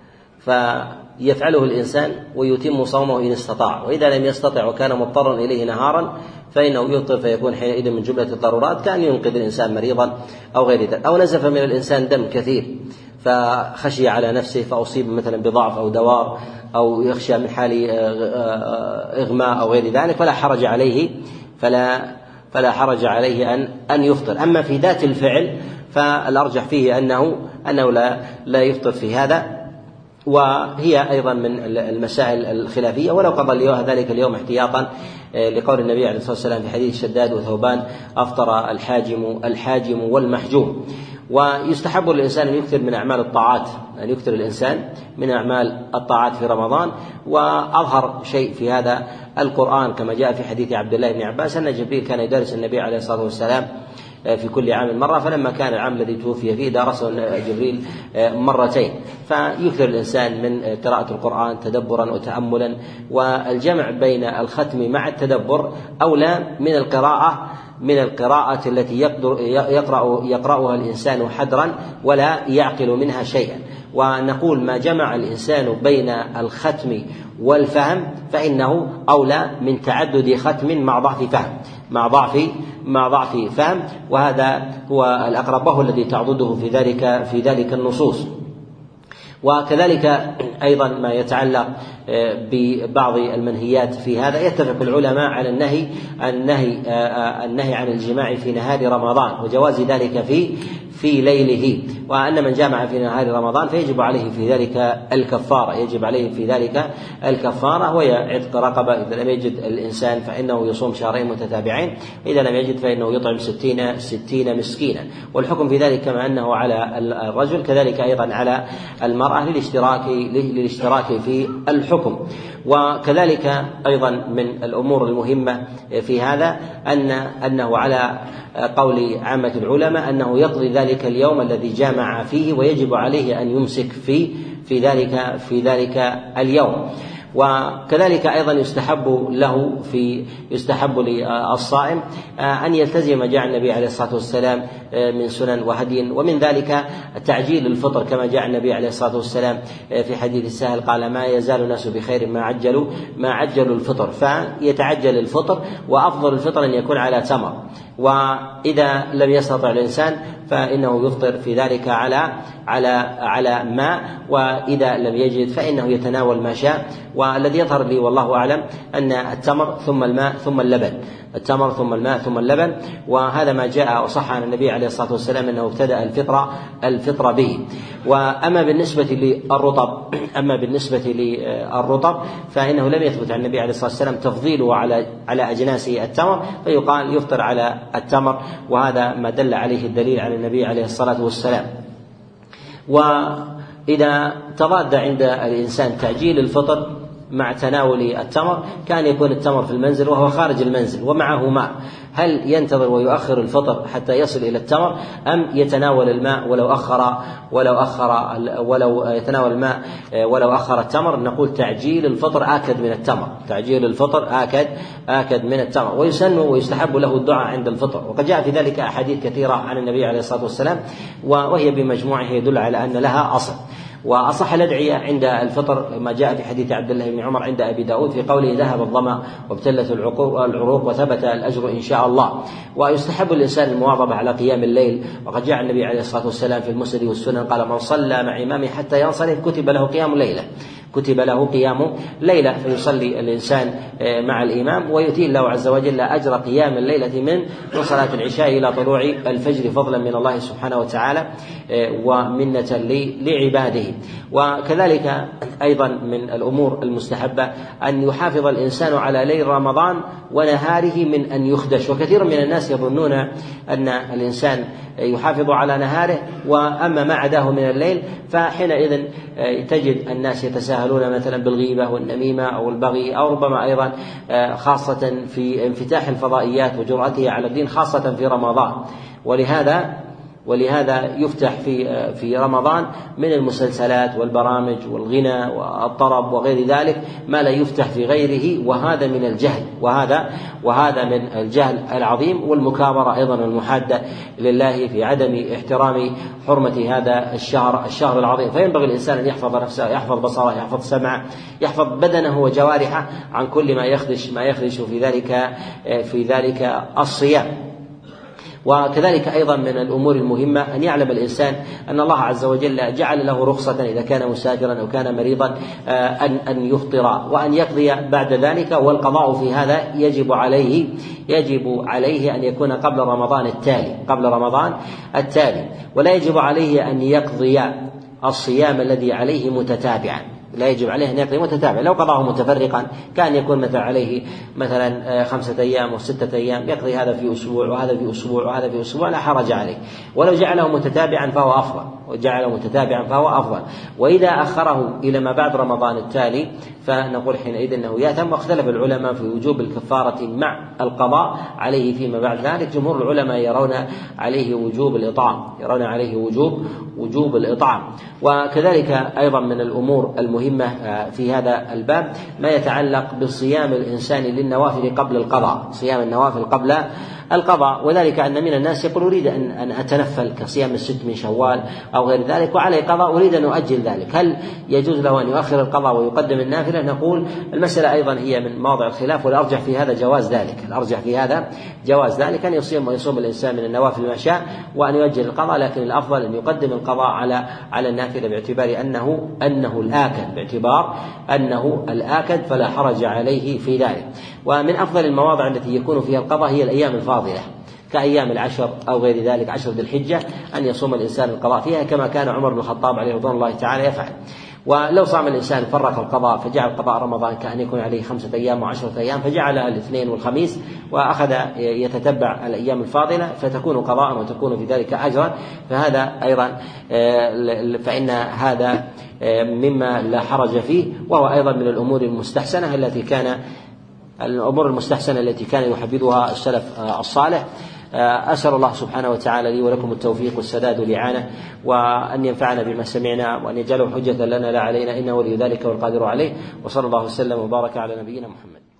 فيفعله الإنسان ويتم صومه إن استطاع، وإذا لم يستطع وكان مضطرا إليه نهارا فإنه يفطر، فيكون حينئذ من جملة الضرورات كأن ينقذ الإنسان مريضا أو غير ذلك. أو نزف من الإنسان دم كثير فخشي على نفسه فأصيب مثلا بضعف أو دوار أو يخشى من حال إغماء أو غير ذلك فلا حرج عليه فلا فلا حرج عليه أن أن يفطر. أما في ذات الفعل فالأرجح فيه أنه أنه لا لا يفطر في هذا وهي أيضا من المسائل الخلافية، ولو قضى ذلك اليوم احتياطا لقول النبي عليه الصلاة والسلام في حديث شداد وثوبان: أفطر الحاجم الحاجم والمحجوم. ويستحب للإنسان أن يكثر من أعمال الطاعات، أن يكثر الإنسان من أعمال الطاعات في رمضان. وأظهر شيء في هذا القرآن كما جاء في حديث عبد الله بن عباس أن جبريل كان يدرس النبي عليه الصلاة والسلام في كل عام مرة، فلما كان العام الذي توفي فيه درسه جبريل مرتين. فيكثر الإنسان من قراءة القرآن تدبرا وتأملا، والجمع بين الختم مع التدبر أولى من القراءة من القراءة التي يقدر يقرأ يقرأها الإنسان حدرا ولا يعقل منها شيئا. ونقول ما جمع الإنسان بين الختم والفهم فإنه أولى من تعدد ختم مع ضعف فهم مع ضعف مع ضعف فهم وهذا هو الأقرب، وهو الذي تعضده في ذلك في ذلك النصوص. وكذلك أيضا ما يتعلق ببعض المنهيات في هذا، يتفق العلماء على النهي النهي النهي عن الجماع في نهار رمضان وجواز ذلك في في ليله، وأن من جامع في نهار رمضان فيجب عليه في ذلك الكفارة يجب عليه في ذلك الكفارة وهي عتق رقبة إذا لم يجد الإنسان فإنه يصوم شهرين متتابعين، إذا لم يجد فإنه يطعم ستين ستين مسكينا. والحكم في ذلك كما أنه على الرجل كذلك أيضا على المرأة للاشتراك للاشتراك في الحكم. وكذلك أيضا من الأمور المهمة في هذا أن أنه على قول عامة العلماء أنه يقضي ذلك اليوم الذي جامع فيه ويجب عليه أن يمسك في في ذلك في ذلك اليوم. وكذلك أيضا يستحب له في يستحب للصائم أن يلتزم ما جاء النبي عليه الصلاة والسلام من سنن وهدي، ومن ذلك تعجيل الفطر كما جاء النبي عليه الصلاة والسلام في حديث السهل قال: ما يزال الناس بخير ما عجلوا ما عجلوا الفطر، فيتعجل الفطر. وأفضل الفطر أن يكون على تمر، وإذا لم يستطع الإنسان فإنه يفطر في ذلك على على على ماء، وإذا لم يجد فإنه يتناول ما شاء. والذي يظهر لي والله أعلم أن التمر ثم الماء ثم اللبن التمر ثم الماء ثم اللبن، وهذا ما جاء وصح عن النبي عليه الصلاة والسلام أنه ابتدأ الفطر الفطر به. وأما بالنسبة للرطب أما بالنسبة للرطب فإنه لم يثبت عن النبي عليه الصلاة والسلام تفضيله على على أجناس التمر، فيقال يفطر على التمر، وهذا ما دل عليه الدليل عن النبي عليه الصلاة والسلام. وإذا تضاد عند الإنسان تعجيل الفطر مع تناول التمر، كان يكون التمر في المنزل وهو خارج المنزل ومعه ماء، هل ينتظر ويؤخر الفطر حتى يصل إلى التمر أم يتناول الماء ولو أخر ولو أخر ولو يتناول الماء ولو أخر التمر؟ نقول تعجيل الفطر آكد من التمر تعجيل الفطر آكد آكد من التمر. ويسن ويستحب له الدعاء عند الفطر، وقد جاء في ذلك أحاديث كثيرة عن النبي عليه الصلاة والسلام، وهي بمجموعها يدل على أن لها أصل. وأصح الأدعية عند الفطر ما جاء في حديث عبد الله بن عمر عند أبي داود في قوله: ذهب الظمأ وابتلت العروق وثبت الأجر إن شاء الله. ويستحب الإنسان المواظبة على قيام الليل، وقد جاء النبي عليه الصلاة والسلام في المسند والسنن قال: من صلى مع إمامه حتى ينصرف كتب له قيام ليلة كتب له قيام ليلة فيصلي الإنسان مع الإمام ويؤتي الله عز وجل أجر قيام الليلة من من صلاة العشاء إلى طلوع الفجر، فضلا من الله سبحانه وتعالى ومنة لعباده. وكذلك أيضا من الأمور المستحبة أن يحافظ الإنسان على ليل رمضان ونهاره من أن يخدش. وكثير من الناس يظنون أن الإنسان يحافظ على نهاره وأما ما عداه من الليل، فحينئذ تجد الناس يتساهلون مثلا بالغيبة والنميمة أو البغي، أو ربما أيضا خاصة في انفتاح الفضائيات وجرأتها على الدين خاصة في رمضان. ولهذا ولهذا يفتح في في رمضان من المسلسلات والبرامج والغنى والطرب وغير ذلك ما لا يفتح في غيره، وهذا من الجهل وهذا وهذا من الجهل العظيم والمكابرة أيضا والمحادة لله في عدم احترام حرمة هذا الشهر الشهر العظيم. فينبغي الإنسان أن يحفظ نفسه، يحفظ بصره، يحفظ سمعه، يحفظ بدنه وجوارحه عن كل ما يخدش ما يخدش في ذلك في ذلك الصيام. وكذلك أيضا من الأمور المهمة أن يعلم الإنسان أن الله عز وجل جعل له رخصة إذا كان مسافرا أو كان مريضا أن أن يفطر وأن يقضي بعد ذلك، والقضاء في هذا يجب عليه يجب عليه أن يكون قبل رمضان التالي قبل رمضان التالي ولا يجب عليه أن يقضي الصيام الذي عليه متتابعا، لا يجب عليه أن يقضي متتابعا. لو قضاه متفرقا كان يكون مثلا عليه مثلا خمسة أيام وستة أيام، يقضي هذا في أسبوع وهذا في أسبوع وهذا في أسبوع، لا حرج عليه. ولو جعله متتابعا فهو أفضل، وجعله متتابعا فهو أفضل. وإذا أخره إلى ما بعد رمضان التالي فنقول حينئذ أنه يأثم. واختلف العلماء في وجوب الكفارة مع القضاء عليه فيما بعد ذلك. جمهور العلماء يرون عليه وجوب الإطعام، يرون عليه وجوب وجوب الإطعام. وكذلك أيضا من الأمور المهمة في هذا الباب ما يتعلق بصيام الإنسان للنوافل قبل القضاء، صيام النوافل قبل القضاء. وذلك أن من الناس يقول أريد أن أن أتنفل كصيام الست من شوال أو غير ذلك وعلي قضاء، أريد أن أؤجل ذلك، هل يجوز له أن يؤخر القضاء ويقدم النافلة؟ نقول المسألة أيضا هي من مواضع الخلاف، والأرجح في هذا جواز ذلك، الأرجح في هذا جواز ذلك، أن يصيم ويصوم الإنسان من النوافل ما شاء وأن يؤجل القضاء، لكن الأفضل أن يقدم القضاء على على النافلة باعتبار أنه أنه الآكد، باعتبار أنه الآكد فلا حرج عليه في ذلك. ومن أفضل المواضع التي يكون فيها القضاء هي الأيام الفاضلة كأيام العشر أو غير ذلك، عشر ذي الحجة، أن يصوم الإنسان القضاء فيها كما كان عمر بن الخطاب عليه رضوان الله تعالى يفعل. ولو صام الإنسان فرق القضاء فجعل قضاء رمضان كأن يكون عليه خمسة أيام وعشرة أيام، فجعل الاثنين والخميس وأخذ يتتبع الأيام الفاضلة فتكون قضاء وتكون في ذلك أجرا، فهذا أيضا فإن هذا مما لا حرج فيه، وهو أيضا من الأمور المستحسنة التي كان الأمور المستحسنة التي كان يحبذها السلف الصالح. أسأل الله سبحانه وتعالى لي ولكم التوفيق والسداد والإعانة، وأن ينفعنا بما سمعنا، وأن يجعله حجة لنا لا علينا، إنه ولي ذلك والقادر عليه. وصلى الله وسلم وبارك على نبينا محمد.